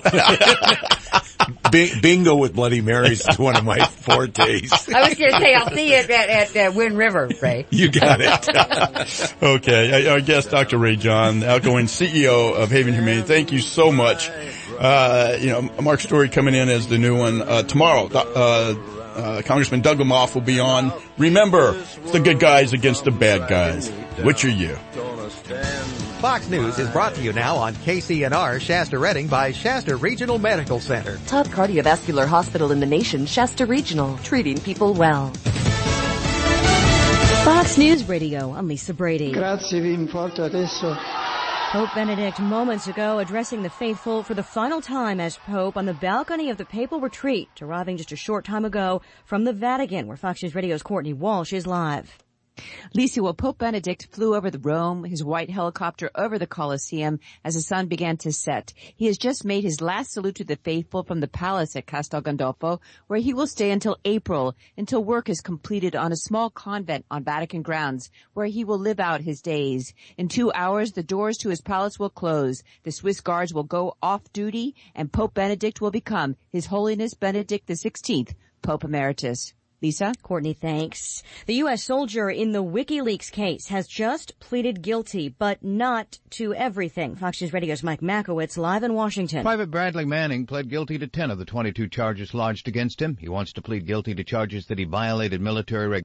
Bingo with Bloody Marys is one of my fortes. I was going to say, I'll see you at Wind River, Ray. You got it. Okay. Our guest, Dr. Ray John, outgoing CEO of Haven Humane. Thank you so much. Mark Story coming in as the new one. Tomorrow, Congressman Doug Lamothe will be on. Remember, it's the good guys against the bad guys. Which are you? Fox News is brought to you now on KCNR Shasta Redding by Shasta Regional Medical Center. Top cardiovascular hospital in the nation, Shasta Regional, treating people well. Fox News Radio, I'm Lisa Brady. Grazie, vi importo adesso. Pope Benedict moments ago addressing the faithful for the final time as Pope on the balcony of the Papal Retreat, arriving just a short time ago from the Vatican, where Fox News Radio's Courtney Walsh is live. Lisa, Pope Benedict flew over the Rome, his white helicopter over the Colosseum as the sun began to set. He has just made his last salute to the faithful from the palace at Castel Gandolfo, where he will stay until April, until work is completed on a small convent on Vatican grounds, where he will live out his days. In 2 hours, the doors to his palace will close. The Swiss guards will go off duty, and Pope Benedict will become His Holiness Benedict XVI, Pope Emeritus. Lisa? Courtney, thanks. The U.S. soldier in the WikiLeaks case has just pleaded guilty, but not to everything. Fox News Radio's Mike Makowitz live in Washington. Private Bradley Manning pled guilty to 10 of the 22 charges lodged against him. He wants to plead guilty to charges that he violated military regulations.